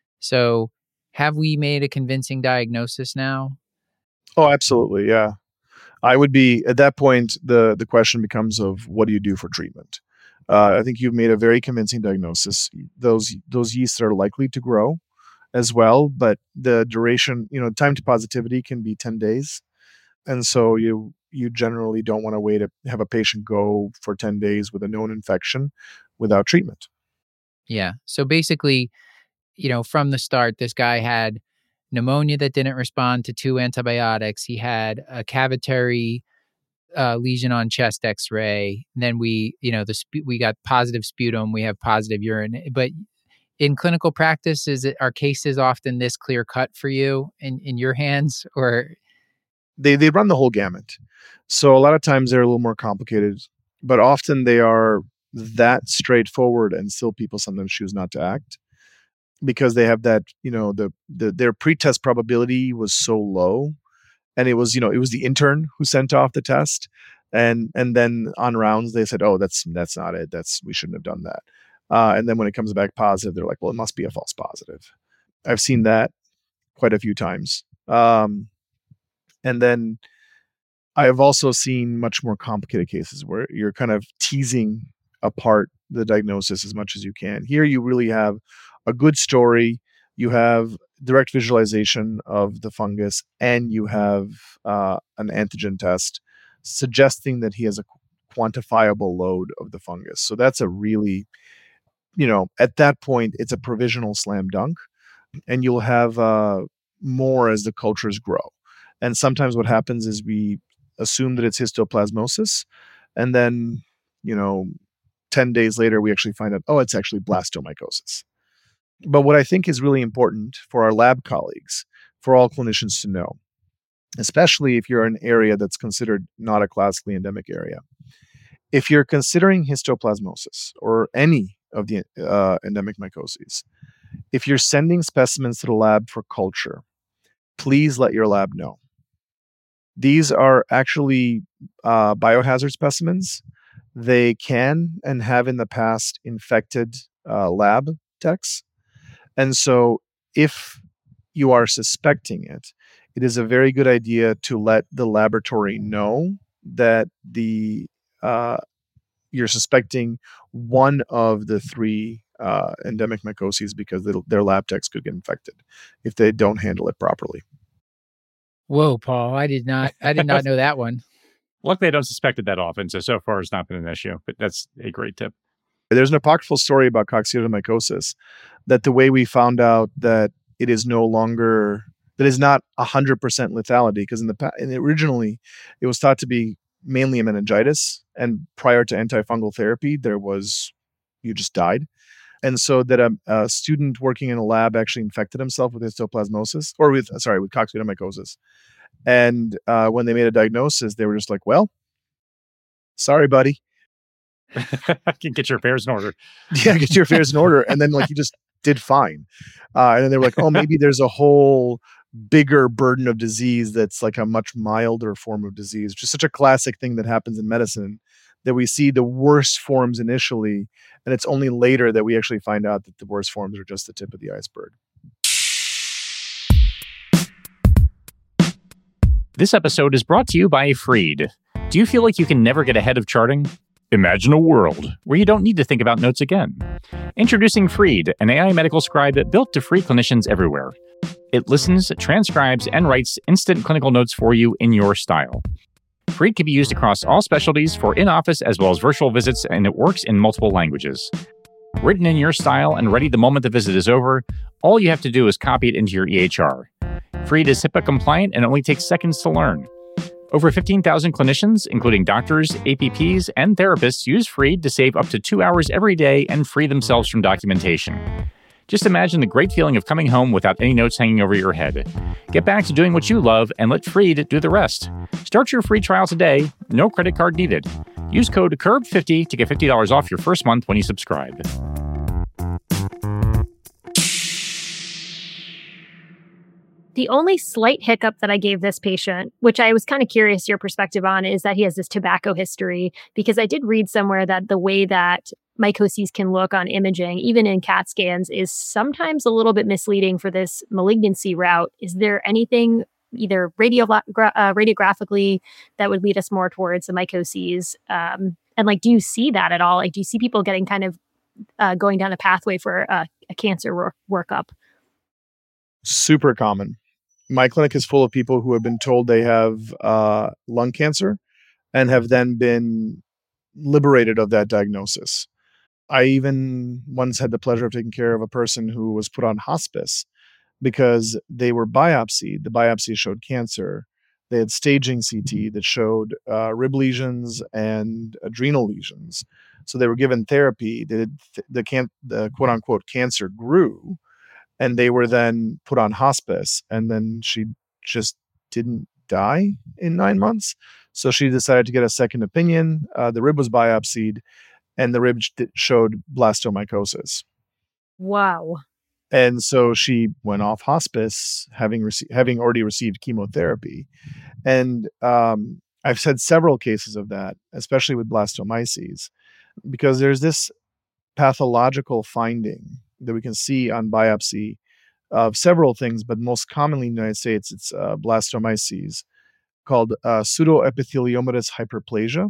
Speaker 1: So, have we made a convincing diagnosis now?
Speaker 5: Oh, absolutely. Yeah. I would be at that point, the the question becomes of what do you do for treatment? Uh, I think you've made a very convincing diagnosis. Those those yeasts are likely to grow as well, but the duration, you know, time to positivity can be ten days. And so you you generally don't want to wait to have a patient go for ten days with a known infection without treatment.
Speaker 1: Yeah. So basically, you know, from the start, this guy had pneumonia that didn't respond to two antibiotics. He had a cavitary uh, lesion on chest X-ray. And then we, you know, the sp- we got positive sputum. We have positive urine. But in clinical practice, is it are cases often this clear cut for you in, in your hands, or
Speaker 5: They they run the whole gamut. So a lot of times they're a little more complicated, but often they are that straightforward, and still people sometimes choose not to act because they have that, you know, the, the their pretest probability was so low, and it was, you know, it was the intern who sent off the test, and and then on rounds they said, oh, that's that's not it, that's we shouldn't have done that, uh, and then when it comes back positive, they're like, well, it must be a false positive. I've seen that quite a few times, um, and then I have also seen much more complicated cases where you're kind of teasing apart the diagnosis as much as you can. Here, you really have a good story, you have direct visualization of the fungus, and you have uh, an antigen test suggesting that he has a quantifiable load of the fungus. So that's a really, you know, at that point, it's a provisional slam dunk, and you'll have uh, more as the cultures grow. And sometimes what happens is we assume that it's histoplasmosis, and then, you know, ten days later, we actually find out, oh, it's actually blastomycosis. But what I think is really important for our lab colleagues, for all clinicians to know, especially if you're in an area that's considered not a classically endemic area, if you're considering histoplasmosis or any of the uh, endemic mycoses, if you're sending specimens to the lab for culture, please let your lab know. These are actually uh, biohazard specimens. They can and have in the past infected uh, lab techs. And so if you are suspecting it, it is a very good idea to let the laboratory know that the uh, you're suspecting one of the three uh, endemic mycoses, because their lab techs could get infected if they don't handle it properly.
Speaker 1: Whoa, Paul! I did not. I did not know that one.
Speaker 2: Luckily, I don't suspect it that often, so so far it's not been an issue. But that's a great tip.
Speaker 5: There's an apocryphal story about coccidioidomycosis that the way we found out that it is no longer, that is not one hundred percent lethality, because in the past, originally it was thought to be mainly a meningitis, and prior to antifungal therapy, there was, you just died. And so that a, a student working in a lab actually infected himself with histoplasmosis, or with, sorry, with coccidioidomycosis. And uh, when they made a diagnosis, they were just like, well, sorry, buddy.
Speaker 2: Get your affairs in order.
Speaker 5: Yeah, get your affairs in order. And then, like, you just did fine. Uh, and then they were like, oh, maybe there's a whole bigger burden of disease that's like a much milder form of disease, which is such a classic thing that happens in medicine, that we see the worst forms initially, and it's only later that we actually find out that the worst forms are just the tip of the iceberg.
Speaker 2: This episode is brought to you by Freed. Do you feel like you can never get ahead of charting? Imagine a world where you don't need to think about notes again. Introducing Freed, an A I medical scribe built to free clinicians everywhere. It listens, transcribes, and writes instant clinical notes for you in your style. Freed can be used across all specialties for in-office as well as virtual visits, and it works in multiple languages. Written in your style and ready the moment the visit is over, all you have to do is copy it into your E H R. Freed is HIPAA compliant and only takes seconds to learn. Over fifteen thousand clinicians, including doctors, A P Ps, and therapists, use Freed to save up to two hours every day and free themselves from documentation. Just imagine the great feeling of coming home without any notes hanging over your head. Get back to doing what you love and let Freed do the rest. Start your free trial today. No credit card needed. Use code C U R B fifty to get fifty dollars off your first month when you subscribe.
Speaker 3: The only slight hiccup that I gave this patient, which I was kind of curious your perspective on, is that he has this tobacco history, because I did read somewhere that the way that mycoses can look on imaging, even in CAT scans, is sometimes a little bit misleading for this malignancy route. Is there anything either radio, uh, radiographically that would lead us more towards the mycoses? Um, and like, do you see that at all? Like, do you see people getting kind of uh, going down a pathway for uh, a cancer work- workup?
Speaker 5: Super common. My clinic is full of people who have been told they have uh, lung cancer and have then been liberated of that diagnosis. I even once had the pleasure of taking care of a person who was put on hospice because they were biopsied. The biopsy showed cancer. They had staging C T that showed uh, rib lesions and adrenal lesions. So they were given therapy. They did th- the, can- the quote unquote cancer grew. And they were then put on hospice, and then she just didn't die in nine months. So she decided to get a second opinion. Uh, the rib was biopsied, and the rib sh- showed blastomycosis.
Speaker 3: Wow.
Speaker 5: And so she went off hospice, having rece- having already received chemotherapy. And um, I've had several cases of that, especially with blastomyces, because there's this pathological finding that we can see on biopsy of several things, but most commonly in the United States, it's uh, blastomyces called uh, pseudoepitheliomatous hyperplasia,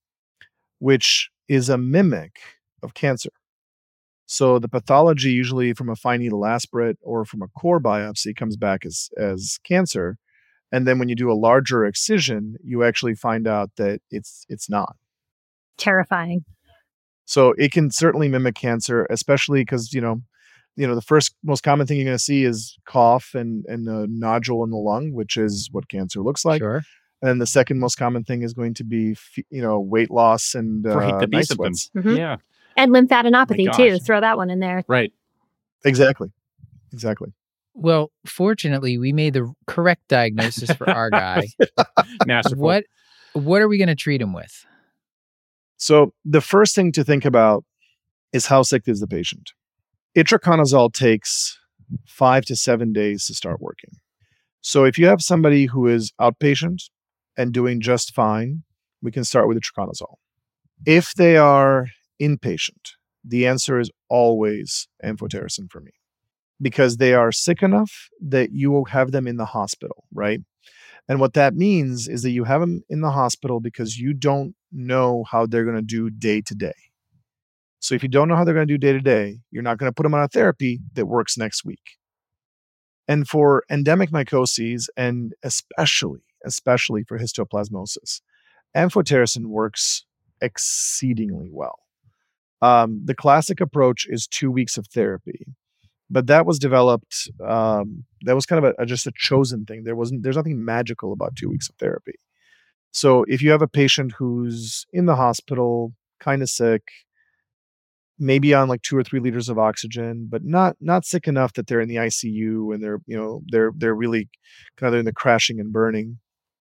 Speaker 5: which is a mimic of cancer. So the pathology, usually from a fine needle aspirate or from a core biopsy, comes back as, as cancer. And then when you do a larger excision, you actually find out that it's it's not.
Speaker 3: Terrifying.
Speaker 5: So it can certainly mimic cancer, especially because, you know, you know, the first most common thing you're going to see is cough and, and a nodule in the lung, which is what cancer looks like.
Speaker 1: Sure.
Speaker 5: And the second most common thing is going to be, you know, weight loss and
Speaker 2: For
Speaker 5: uh,
Speaker 2: the B
Speaker 5: night
Speaker 2: symptoms.
Speaker 5: sweats.
Speaker 3: Mhm.
Speaker 2: Yeah.
Speaker 3: And lymphadenopathy
Speaker 2: My
Speaker 3: too.
Speaker 2: gosh.
Speaker 3: Throw that one in there.
Speaker 2: Right.
Speaker 5: Exactly. Exactly.
Speaker 1: Well, fortunately, we made the correct diagnosis for our guy.
Speaker 2: Masterful.
Speaker 1: What what are we going to treat him with?
Speaker 5: So the first thing to think about is how sick is the patient. Itraconazole takes five to seven days to start working. So if you have somebody who is outpatient and doing just fine, we can start with itraconazole. If they are inpatient, the answer is always amphotericin for me, because they are sick enough that you will have them in the hospital, right? And what that means is that you have them in the hospital because you don't know how they're going to do day to day. So if you don't know how they're going to do day to day, you're not going to put them on a therapy that works next week. And for endemic mycoses, and especially, especially for histoplasmosis, amphotericin works exceedingly well. Um, the classic approach is two weeks of therapy, but that was developed. Um, that was kind of a, a, just a chosen thing. There wasn't. There's nothing magical about two weeks of therapy. So if you have a patient who's in the hospital, kind of sick, maybe on like two or three liters of oxygen, but not not sick enough that they're in the I C U and they're you know they're they're really kind of in the crashing and burning.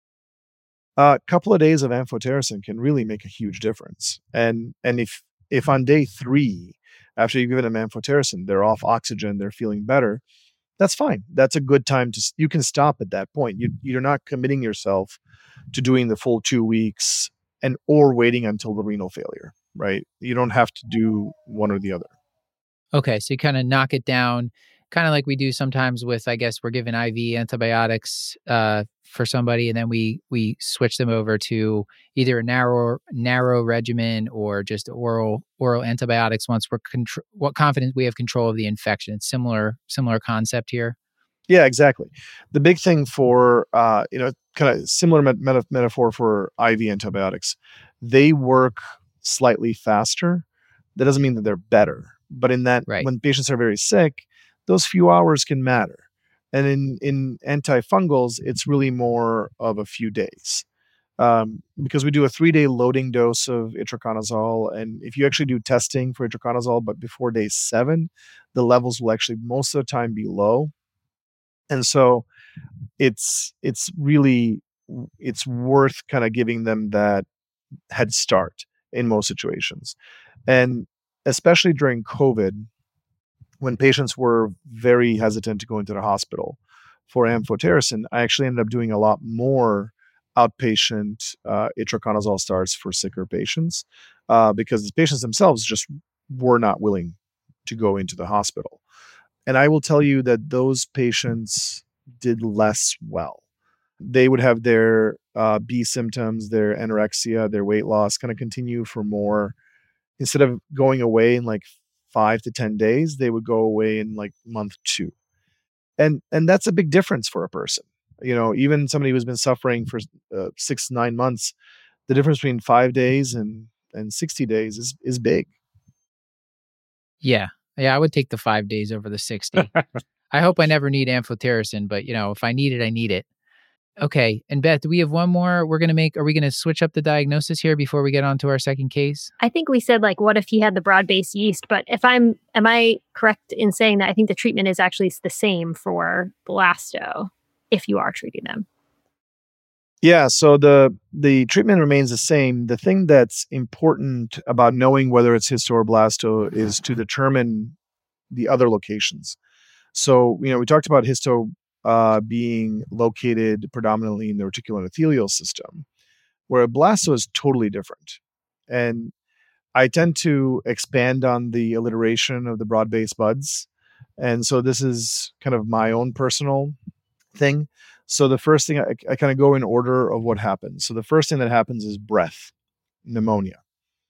Speaker 5: A uh, couple of days of amphotericin can really make a huge difference. And and if if on day three, after you've given them amphotericin, they're off oxygen, they're feeling better, that's fine. That's a good time to, you can stop at that point. You, you're not committing yourself to doing the full two weeks and or waiting until the renal failure, right? You don't have to do one or the other.
Speaker 1: Okay, so you kind of knock it down, kind of like we do sometimes with, I guess we're giving I V antibiotics uh, for somebody, and then we we switch them over to either a narrow narrow regimen or just oral oral antibiotics once we're contr- what confident we have control of the infection. It's similar similar concept here.
Speaker 5: Yeah, exactly. The big thing for uh, you know, kind of similar met- meta- metaphor for I V antibiotics, they work slightly faster. That doesn't mean that they're better. But in that,
Speaker 1: right.
Speaker 5: when patients are very sick, those few hours can matter. And in, in antifungals, it's really more of a few days. Um, because we do a three-day loading dose of itraconazole. And if you actually do testing for itraconazole, but before day seven, the levels will actually most of the time be low. And so it's it's really, it's worth kind of giving them that head start in most situations. And especially during COVID, when patients were very hesitant to go into the hospital for amphotericin, I actually ended up doing a lot more outpatient uh, itraconazole starts for sicker patients uh, because the patients themselves just were not willing to go into the hospital. And I will tell you that those patients did less well. They would have their uh, B symptoms, their anorexia, their weight loss kind of continue for more. Instead of going away in like five to ten days, they would go away in like month two. And and that's a big difference for a person. You know, even somebody who's been suffering for uh, six, nine months, the difference between five days and, and sixty days is, is big.
Speaker 1: Yeah. Yeah, I would take the five days over the sixty. I hope I never need amphotericin, but you know, if I need it, I need it. Okay. And Beth, do we have one more we're going to make? Are we going to switch up the diagnosis here before we get on to our second case?
Speaker 3: I think we said, like, what if he had the broad-based yeast? But if I'm, am I correct in saying that I think the treatment is actually the same for blasto if you are treating them?
Speaker 5: Yeah, so the the treatment remains the same. The thing that's important about knowing whether it's histo or blasto is to determine the other locations. So, you know, we talked about histo uh, being located predominantly in the reticular endothelial system, where blasto is totally different. And I tend to expand on the alliteration of the broad-based buds. And so this is kind of my own personal thing. So the first thing I, I kind of go in order of what happens. So the first thing that happens is breath, pneumonia.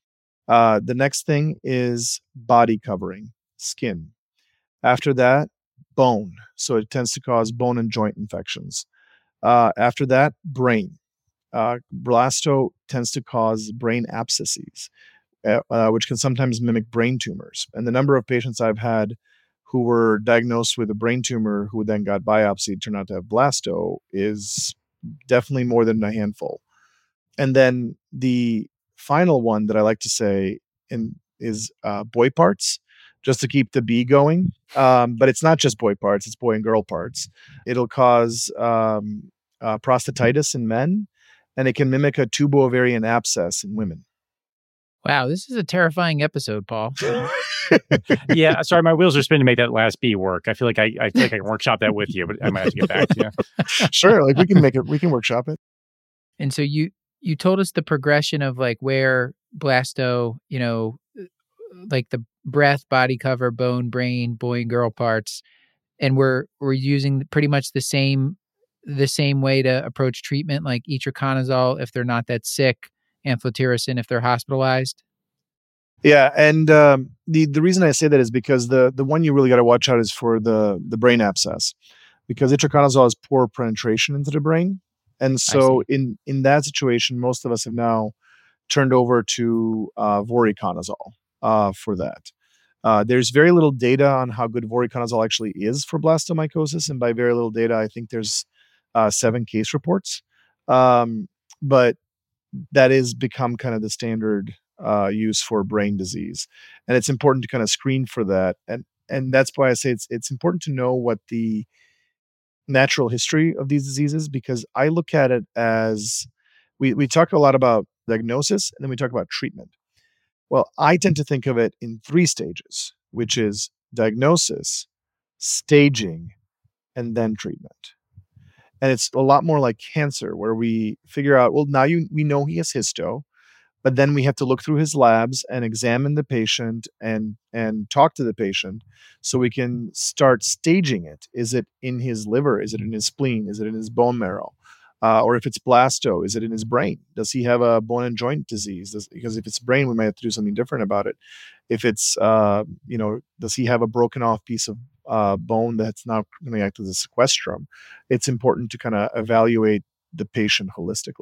Speaker 5: Uh, the next thing is body covering, skin. After that, bone. So it tends to cause bone and joint infections. Uh, after that, brain. Uh, blasto tends to cause brain abscesses, uh, uh, which can sometimes mimic brain tumors. And the number of patients I've had who were diagnosed with a brain tumor who then got biopsied turned out to have blasto is definitely more than a handful. And then the final one that I like to say in, is uh, boy parts, just to keep the bee going. Um, but it's not just boy parts, it's boy and girl parts. It'll cause um, uh, prostatitis in men, and it can mimic a tubo-ovarian abscess in women.
Speaker 1: Wow, this is a terrifying episode, Paul.
Speaker 2: Yeah, sorry, my wheels are spinning to make that last B work. I feel like I, I feel like I can workshop that with you, but I might have to get back to you.
Speaker 5: Sure, like we can make it, we can workshop it.
Speaker 1: And so you you told us the progression of like where blasto, you know, like the breath, body cover, bone, brain, boy and girl parts, and we're we're using pretty much the same the same way to approach treatment, like itraconazole if they're not that sick, amphotericin if they're hospitalized.
Speaker 5: Yeah, and um, the the reason I say that is because the the one you really got to watch out is for the the brain abscess, because itraconazole has poor penetration into the brain, and so in in that situation, most of us have now turned over to uh, voriconazole uh, for that. Uh, there's very little data on how good voriconazole actually is for blastomycosis, and by very little data, I think there's uh, seven case reports, um, but that is become kind of the standard uh, use for brain disease, and it's important to kind of screen for that. And and that's why I say it's it's important to know what the natural history of these diseases, because I look at it as we we talk a lot about diagnosis and then we talk about treatment. Well, I tend to think of it in three stages, which is diagnosis, staging, and then treatment. And it's a lot more like cancer, where we figure out, well, now you we know he has histo, but then we have to look through his labs and examine the patient and and talk to the patient so we can start staging it. Is it in his liver? Is it in his spleen? Is it in his bone marrow? Uh, or if it's blasto, is it in his brain? Does he have a bone and joint disease? Does, because if it's brain, we might have to do something different about it. If it's, uh, you know, does he have a broken off piece of uh, bone that's now going to act as a sequestrum? It's important to kind of evaluate the patient holistically.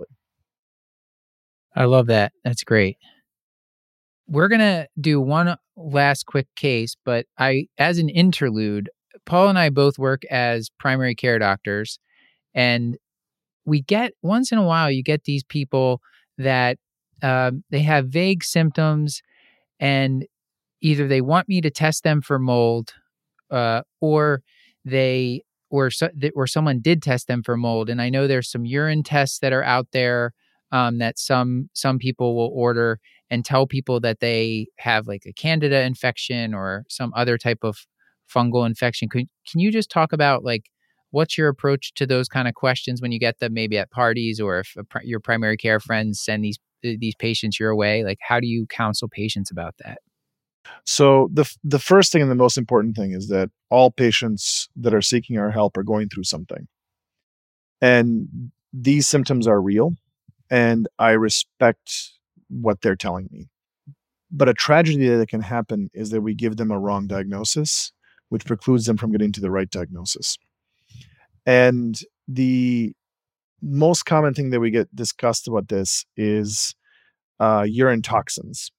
Speaker 1: I love that. That's great. We're going to do one last quick case, but I, as an interlude, Paul and I both work as primary care doctors, and we get once in a while, you get these people that um, they have vague symptoms, and either they want me to test them for mold, uh, or they or so, or someone did test them for mold. And I know there's some urine tests that are out there um, that some some people will order and tell people that they have like a candida infection or some other type of fungal infection. Can can you just talk about like what's your approach to those kind of questions when you get them, maybe at parties, or if a, your primary care friends send these these patients your way? Like, how do you counsel patients about that?
Speaker 5: So the the first thing and the most important thing is that all patients that are seeking our help are going through something, and these symptoms are real, and I respect what they're telling me. But a tragedy that can happen is that we give them a wrong diagnosis, which precludes them from getting to the right diagnosis. And the most common thing that we get discussed about this is uh, urine toxins.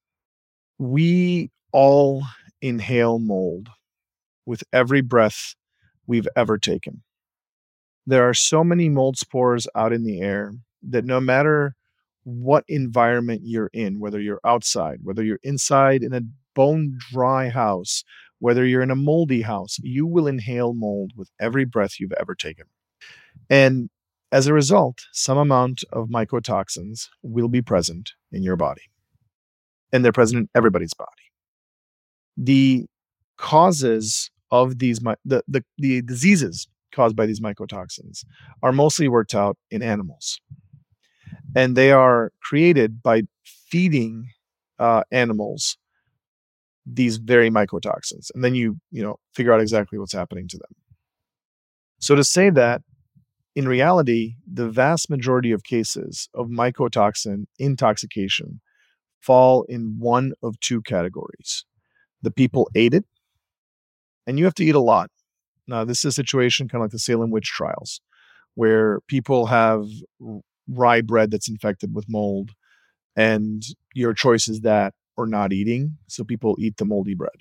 Speaker 5: We all inhale mold with every breath we've ever taken. There are so many mold spores out in the air that no matter what environment you're in, whether you're outside, whether you're inside in a bone dry house, whether you're in a moldy house, you will inhale mold with every breath you've ever taken. And As a result, some amount of mycotoxins will be present in your body, and they're present in everybody's body. The causes of these, the, the, the diseases caused by these mycotoxins are mostly worked out in animals. And they are created by feeding uh, animals these very mycotoxins. And then you, you know, figure out exactly what's happening to them. So to say that, in reality, the vast majority of cases of mycotoxin intoxication fall in one of two categories. The people ate it, and you have to eat a lot. Now, this is a situation kind of like the Salem witch trials, where people have rye bread that's infected with mold, and your choice is that or not eating, so people eat the moldy bread.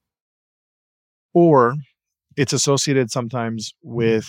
Speaker 5: Or it's associated sometimes with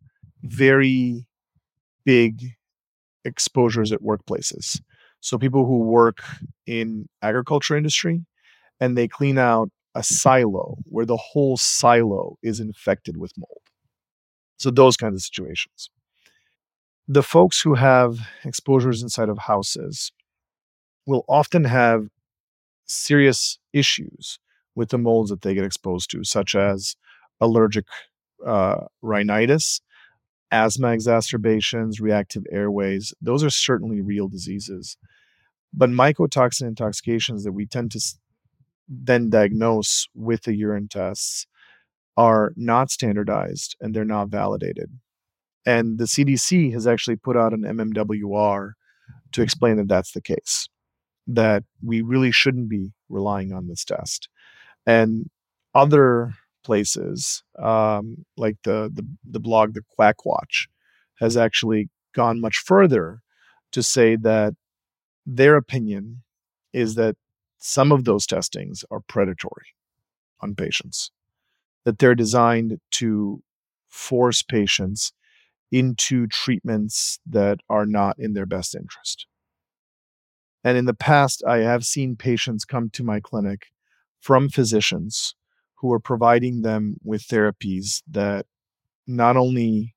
Speaker 5: very big exposures at workplaces. So people who work in agriculture industry and they clean out a silo where the whole silo is infected with mold. So those kinds of situations. The folks who have exposures inside of houses will often have serious issues with the molds that they get exposed to, such as allergic uh, rhinitis, asthma exacerbations, reactive airways. Those are certainly real diseases. But mycotoxin intoxications that we tend to then diagnose with the urine tests are not standardized and they're not validated. And the C D C has actually put out an M M W R to explain that that's the case, that we really shouldn't be relying on this test. And other places, um, like the, the the blog The Quack Watch, has actually gone much further to say that their opinion is that some of those testings are predatory on patients, that they're designed to force patients into treatments that are not in their best interest. And in the past, I have seen patients come to my clinic from physicians who are providing them with therapies that not only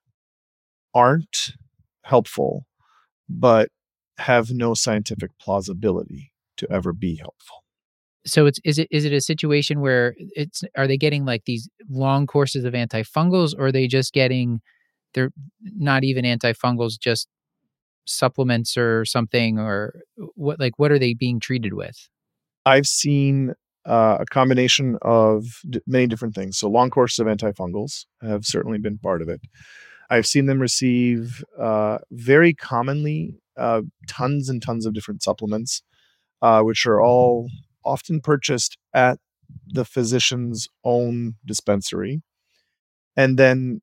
Speaker 5: aren't helpful, but have no scientific plausibility to ever be helpful.
Speaker 1: So it's is it is it a situation where it's are they getting like these long courses of antifungals, or are they just getting they're not even antifungals, just supplements or something, or what like what are they being treated with?
Speaker 5: I've seen uh, a combination of d- many different things. So long courses of antifungals have certainly been part of it. I've seen them receive uh, very commonly uh, tons and tons of different supplements, uh, which are all often purchased at the physician's own dispensary. And then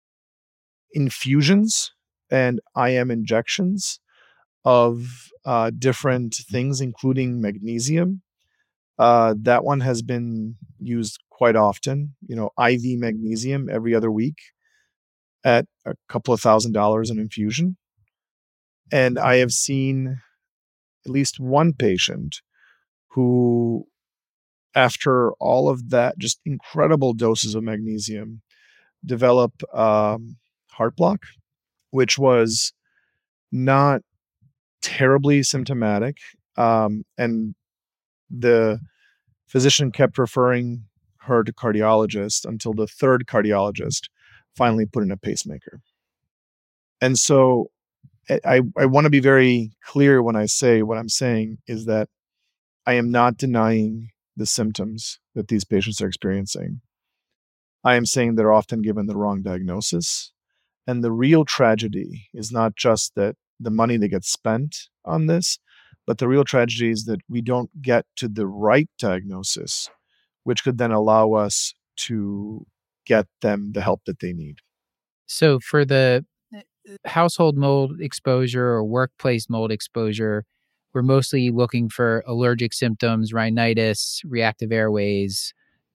Speaker 5: infusions and I M injections of uh, different things, including magnesium. Uh, that one has been used quite often, you know, I V magnesium every other week at a couple of thousand dollars an infusion. And I have seen at least one patient who, after all of that, just incredible doses of magnesium, develop um, heart block, which was not terribly symptomatic. Um, and the physician kept referring her to cardiologist until the third cardiologist finally put in a pacemaker. And so I, I want to be very clear when I say what I'm saying is that I am not denying the symptoms that these patients are experiencing. I am saying they're often given the wrong diagnosis. And the real tragedy is not just that the money that gets spent on this, but the real tragedy is that we don't get to the right diagnosis, which could then allow us to get them the help that they need.
Speaker 1: So for the household mold exposure or workplace mold exposure, we're mostly looking for allergic symptoms, rhinitis, reactive airways,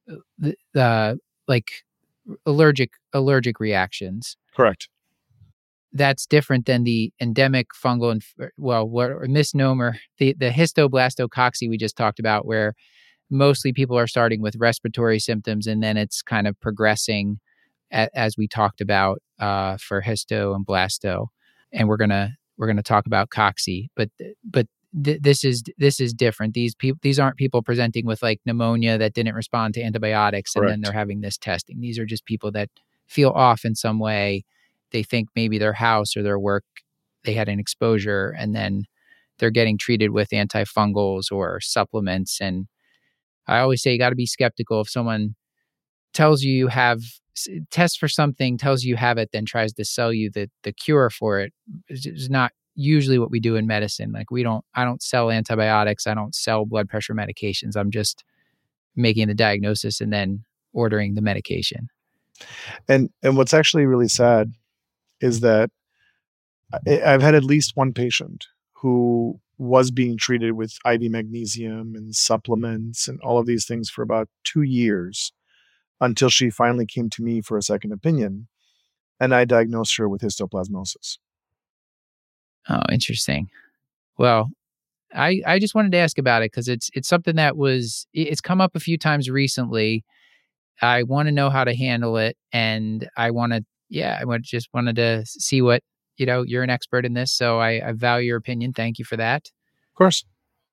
Speaker 1: uh, like allergic allergic reactions.
Speaker 5: Correct.
Speaker 1: That's different than the endemic fungal, inf- well, what or misnomer, the, the histoblastococcus we just talked about, where mostly people are starting with respiratory symptoms and then it's kind of progressing a, as we talked about uh, for histo and blasto, and we're gonna we're gonna talk about cocci. But but th- this is this is different. These people these aren't people presenting with like pneumonia that didn't respond to antibiotics, and
Speaker 5: Correct.
Speaker 1: then they're having this testing. These are just people that feel off in some way. They think maybe their house or their work, they had an exposure, and then they're getting treated with antifungals or supplements. And I always say you got to be skeptical if someone tells you you have tests for something, tells you you have it, then tries to sell you the the cure for it. It's not usually what we do in medicine. Like we don't, I don't sell antibiotics. I don't sell blood pressure medications. I'm just making the diagnosis and then ordering the medication.
Speaker 5: And and what's actually really sad is that I, I've had at least one patient who was being treated with I V magnesium and supplements and all of these things for about two years until she finally came to me for a second opinion, and I diagnosed her with histoplasmosis.
Speaker 1: Oh, interesting. Well, I, I just wanted to ask about it because it's it's something that was it's come up a few times recently. I want to know how to handle it, and I want to yeah I want just wanted to see what you know. You're an expert in this, so I, I value your opinion. Thank you for that.
Speaker 5: Of course.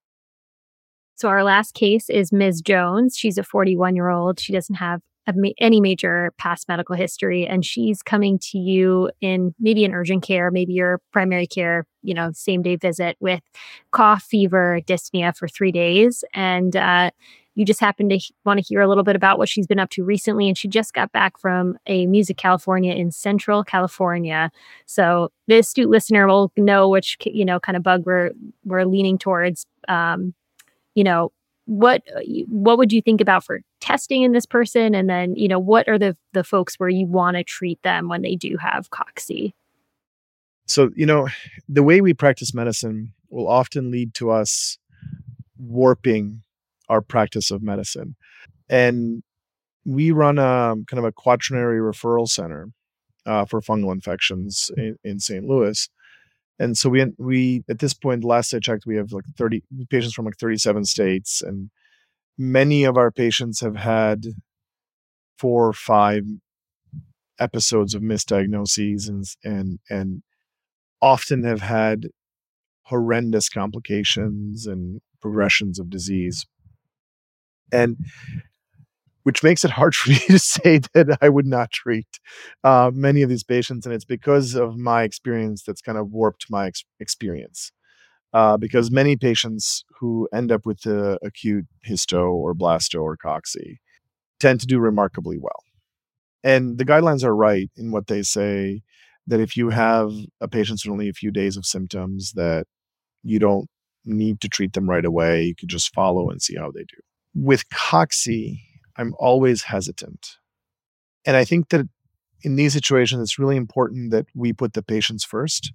Speaker 3: So our last case is Miz Jones. She's a forty-one-year-old. She doesn't have a ma- any major past medical history, and she's coming to you in maybe an urgent care, maybe your primary care, you know, same day visit with cough, fever, dyspnea for three days. And uh, you just happen to h- want to hear a little bit about what she's been up to recently. And she just got back from a Music California in Central California. So the astute listener will know which, you know, kind of bug we're, we're leaning towards. Um, you know, what what would you think about for testing in this person? And then, you know, what are the the folks where you want to treat them when they do have cocci?
Speaker 5: So, you know, the way we practice medicine will often lead to us warping our practice of medicine. And we run a kind of a quaternary referral center uh, for fungal infections in, in Saint Louis. And so we we at this point, last I checked, we have like thirty patients from like thirty-seven states, and many of our patients have had four or five episodes of misdiagnoses and and and often have had horrendous complications and progressions of disease. And which makes it hard for me to say that I would not treat uh, many of these patients. And it's because of my experience that's kind of warped my ex- experience. Uh, because many patients who end up with the acute histo or blasto or cocci tend to do remarkably well. And the guidelines are right in what they say that if you have a patient with only a few days of symptoms, that you don't need to treat them right away. You could just follow and see how they do. With cocci, I'm always hesitant. And I think that in these situations, it's really important that we put the patients first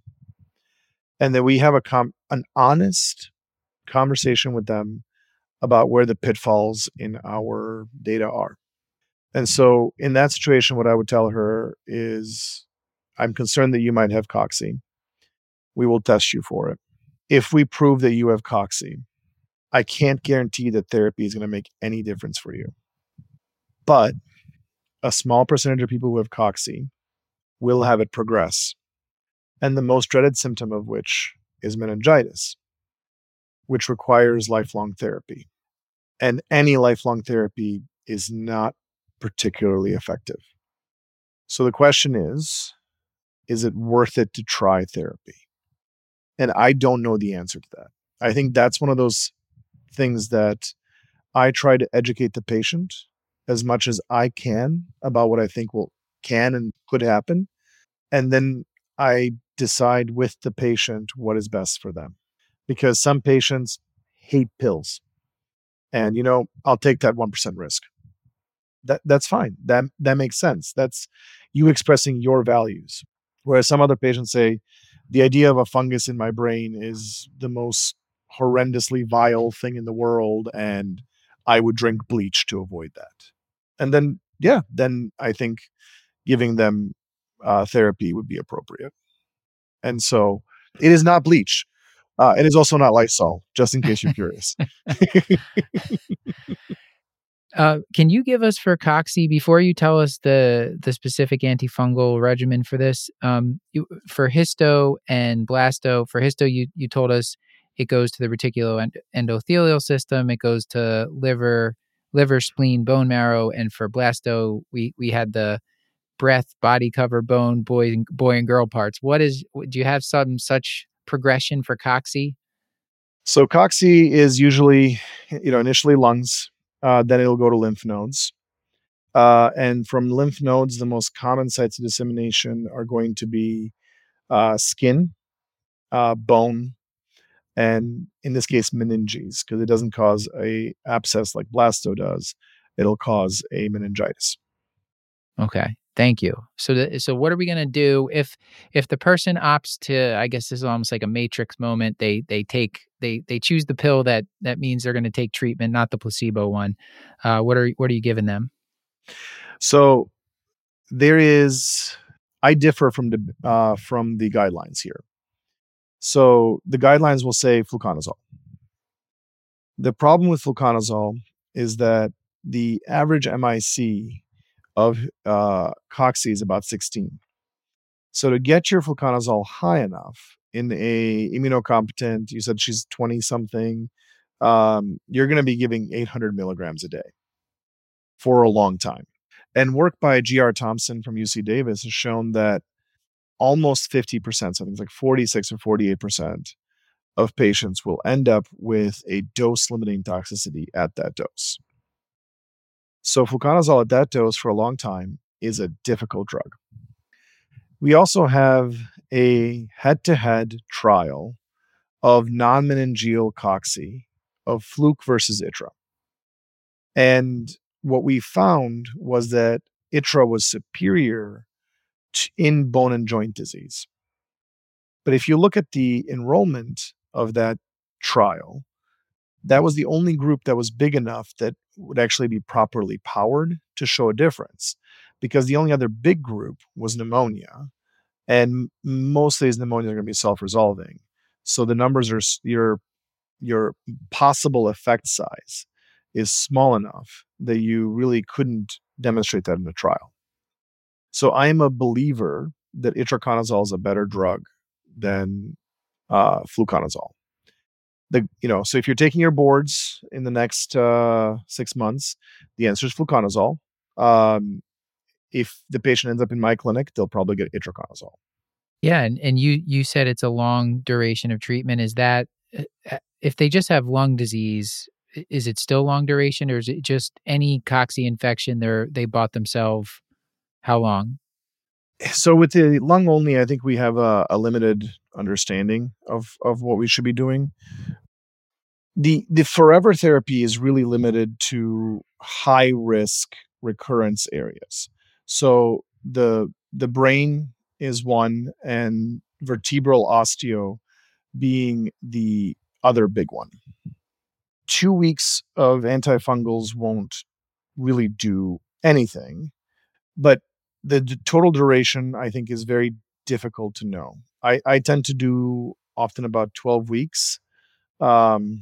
Speaker 5: and that we have a com- an honest conversation with them about where the pitfalls in our data are. And so in that situation, what I would tell her is, I'm concerned that you might have cocci. We will test you for it. If we prove that you have cocci, I can't guarantee that therapy is going to make any difference for you. But a small percentage of people who have cocci will have it progress. And the most dreaded symptom of which is meningitis, which requires lifelong therapy. And any lifelong therapy is not particularly effective. So the question is, is it worth it to try therapy? And I don't know the answer to that. I think that's one of those things that I try to educate the patient as much as I can about what I think will can and could happen. And then I decide with the patient what is best for them. Because some patients hate pills. And, you know, I'll take that one percent risk. That that's fine. That that makes sense. That's you expressing your values. Whereas some other patients say, the idea of a fungus in my brain is the most horrendously vile thing in the world, and I would drink bleach to avoid that. And then, yeah, then I think giving them uh, therapy would be appropriate. And so it is not bleach. Uh, it is also not Lysol, just in case you're curious.
Speaker 1: Uh, can you give us for Coxy, before you tell us the the specific antifungal regimen for this, um, you, for histo and blasto, for histo, you, you told us it goes to the reticuloendothelial system, it goes to liver, liver, spleen, bone marrow, and for blasto, we, we had the breath, body cover, bone, boy, boy and girl parts. What is, do you have some such progression for Coxy?
Speaker 5: So Coxy is usually, you know, initially lungs, uh, then it'll go to lymph nodes. Uh, and from lymph nodes, the most common sites of dissemination are going to be uh, skin, uh, bone, and in this case, meninges, because it doesn't cause a abscess like blasto does. It'll cause a meningitis.
Speaker 1: Okay. Thank you. So, the, so what are we going to do if if the person opts to? I guess this is almost like a Matrix moment. They they take they they choose the pill that that means they're going to take treatment, not the placebo one. Uh, what are what are you giving them?
Speaker 5: So there is, I differ from the uh, from the guidelines here. So the guidelines will say fluconazole. The problem with fluconazole is that the average M I C of uh, Coxy is about sixteen. So to get your fluconazole high enough in a immunocompetent, you said she's twenty something, um, you're going to be giving eight hundred milligrams a day for a long time. And work by G R Thompson from U C Davis has shown that almost fifty percent, so I think it's like forty-six or forty-eight percent of patients will end up with a dose-limiting toxicity at that dose. So fluconazole at that dose for a long time is a difficult drug. We also have a head-to-head trial of non-meningeal Coxy of Fluke versus Itra. And what we found was that Itra was superior to, in bone and joint disease. But if you look at the enrollment of that trial, that was the only group that was big enough that would actually be properly powered to show a difference, because the only other big group was pneumonia, and most of these pneumonias are going to be self-resolving. So the numbers are, your your possible effect size is small enough that you really couldn't demonstrate that in a trial. So I am a believer that itraconazole is a better drug than uh, fluconazole. The, you know, so if you're taking your boards in the next uh, six months, the answer is fluconazole. Um, if the patient ends up in my clinic, they'll probably get itraconazole.
Speaker 1: Yeah, and, and you you said it's a long duration of treatment. Is that, if they just have lung disease, is it still long duration, or is it just any Coxy infection they're they bought themselves? How long?
Speaker 5: So with the lung only, I think we have a, a limited understanding of of what we should be doing. The the forever therapy is really limited to high risk recurrence areas. So the the brain is one, and vertebral osteo being the other big one. Two weeks of antifungals won't really do anything, but the d- total duration, I think, is very difficult to know. I, I tend to do often about twelve weeks. Um,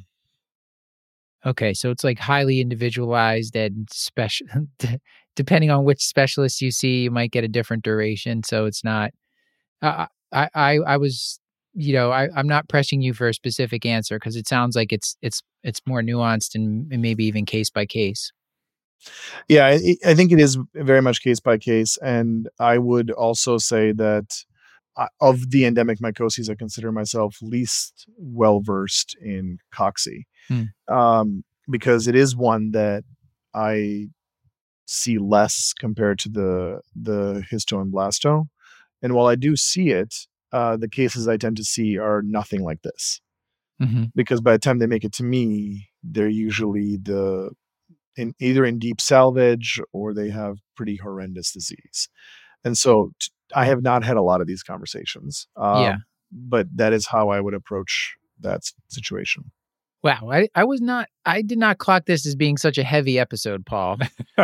Speaker 1: Okay, so it's like highly individualized and special. Depending on which specialist you see, you might get a different duration. So it's not. Uh, I I I was, you know, I I'm not pressing you for a specific answer, because it sounds like it's it's it's more nuanced and, and maybe even case by case.
Speaker 5: Yeah, I, I think it is very much case by case. And I would also say that uh, of the endemic mycoses, I consider myself least well versed in Coxy,
Speaker 1: Hmm.
Speaker 5: um, because it is one that I see less compared to the the histo and blasto. And while I do see it, uh, the cases I tend to see are nothing like this,
Speaker 1: Mm-hmm.
Speaker 5: because by the time they make it to me, they're usually the in either in deep salvage or they have pretty horrendous disease. And so t- I have not had a lot of these conversations. Um,
Speaker 1: Yeah.
Speaker 5: But that is how I would approach that s- situation.
Speaker 1: Wow, I, I was not, I did not clock this as being such a heavy episode, Paul.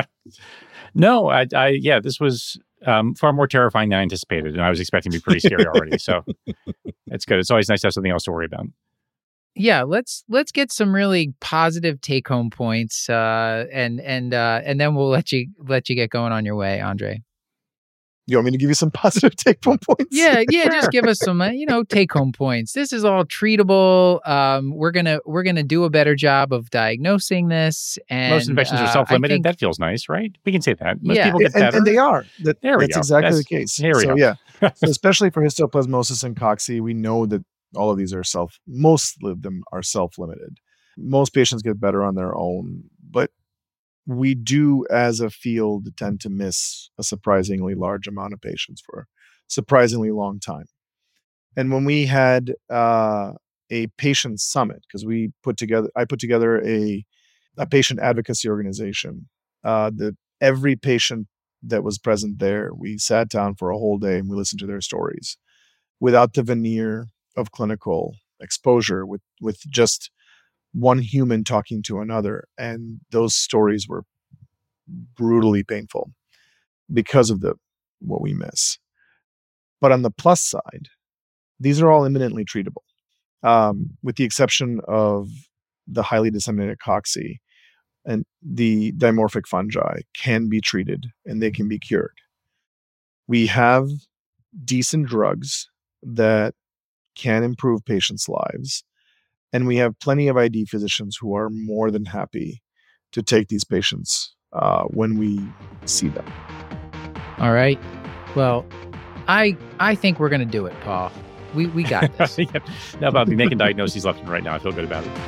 Speaker 2: No, I, I, yeah, this was um, far more terrifying than I anticipated, and I was expecting to be pretty scary already. So it's good. It's always nice to have something else to worry about.
Speaker 1: Yeah, let's let's get some really positive take home points, uh, and and uh, and then we'll let you let you get going on your way, Andre.
Speaker 5: You want me to give you some positive take home points?
Speaker 1: Yeah, yeah. Just give us some, uh, you know, take home points. This is all treatable. Um, we're gonna we're gonna do a better job of diagnosing this. And
Speaker 2: most infections
Speaker 1: uh,
Speaker 2: are self-limited.
Speaker 1: think,
Speaker 2: that feels nice, right? We can say that. Most
Speaker 1: Yeah.
Speaker 2: people get
Speaker 5: and,
Speaker 2: better.
Speaker 5: and they are. That,
Speaker 2: There we
Speaker 5: that's
Speaker 2: go.
Speaker 5: exactly
Speaker 2: That's-
Speaker 5: the case.
Speaker 2: here we
Speaker 5: so
Speaker 2: go.
Speaker 5: yeah, so especially for histoplasmosis and cocci, we know that all of these are self. Most of them are self-limited. Most patients get better on their own, but we do, as a field, tend to miss a surprisingly large amount of patients for a surprisingly long time. And when we had uh, a patient summit, because we put together, I put together a a patient advocacy organization. Uh, that every patient that was present there, we sat down for a whole day and we listened to their stories, without the veneer of clinical exposure, with with just one human talking to another. And those stories were brutally painful because of the what we miss. But on the plus side, these are all imminently treatable, um, with the exception of the highly disseminated cocci, and the dimorphic fungi can be treated and they can be cured. We have decent drugs that can improve patients' lives, and we have plenty of I D physicians who are more than happy to take these patients uh, when we see them.
Speaker 1: All right. Well, I I think we're gonna do it, Paul. We we got this.
Speaker 2: Yeah. Now about me making diagnoses left and right now. I feel good about it.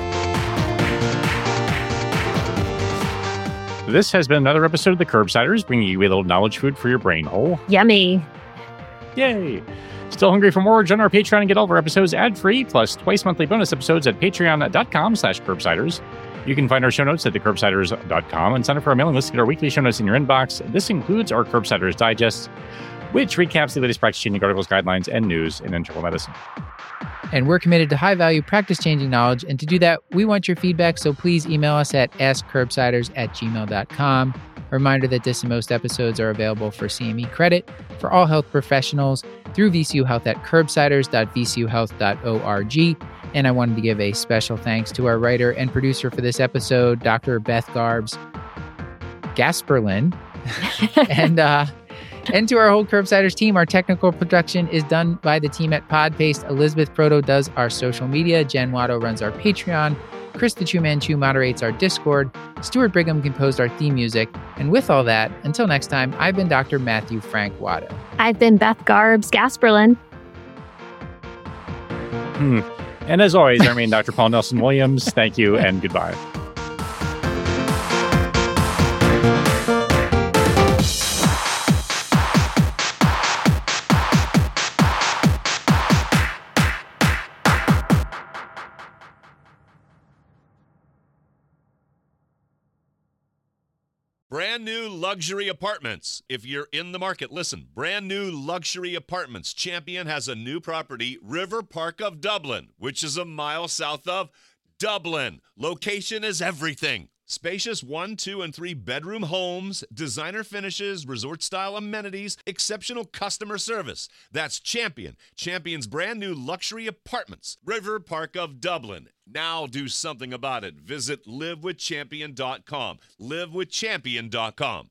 Speaker 2: This has been another episode of The Curbsiders, bringing you a little knowledge food for your brain hole.
Speaker 3: Yummy.
Speaker 2: Yay! Still hungry for more? Join our Patreon and get all of our episodes ad-free, plus twice monthly bonus episodes at patreon.com slash curbsiders. You can find our show notes at the curbsiders dot com and sign up for our mailing list to get our weekly show notes in your inbox. This includes our Curbsiders Digest, which recaps the latest practice-changing articles, guidelines, and news in internal medicine.
Speaker 1: And we're committed to high-value, practice-changing knowledge. And to do that, we want your feedback, so please email us at ask curbsiders at gmail dot com. A reminder that this and most episodes are available for C M E credit for all health professionals through V C U Health at curbsiders dot v c u health dot org. And I wanted to give a special thanks to our writer and producer for this episode, Doctor Beth Garbs Gasperlin. and uh, and to our whole Curbsiders team. Our technical production is done by the team at Podpaste. Elizabeth Proto does our social media. Jen Watto runs our Patreon. Chris the Chu Manchu moderates our Discord. Stuart Brigham composed our theme music. And with all that, until next time, I've been Doctor Matthew Frank Watto.
Speaker 3: I've been Beth Garbs Gasperlin.
Speaker 2: Hmm. And as always, I remain Doctor Paul Nelson Williams. Thank you and goodbye.
Speaker 6: Brand new luxury apartments. If you're in the market, listen. Brand new luxury apartments. Champion has a new property, River Park of Dublin, which is a mile south of Dublin. Location is everything. Spacious one, two, and three bedroom homes, designer finishes, resort-style amenities, exceptional customer service. That's Champion. Champion's brand new luxury apartments, River Park of Dublin. Now do something about it. Visit live with champion dot com. live with champion dot com.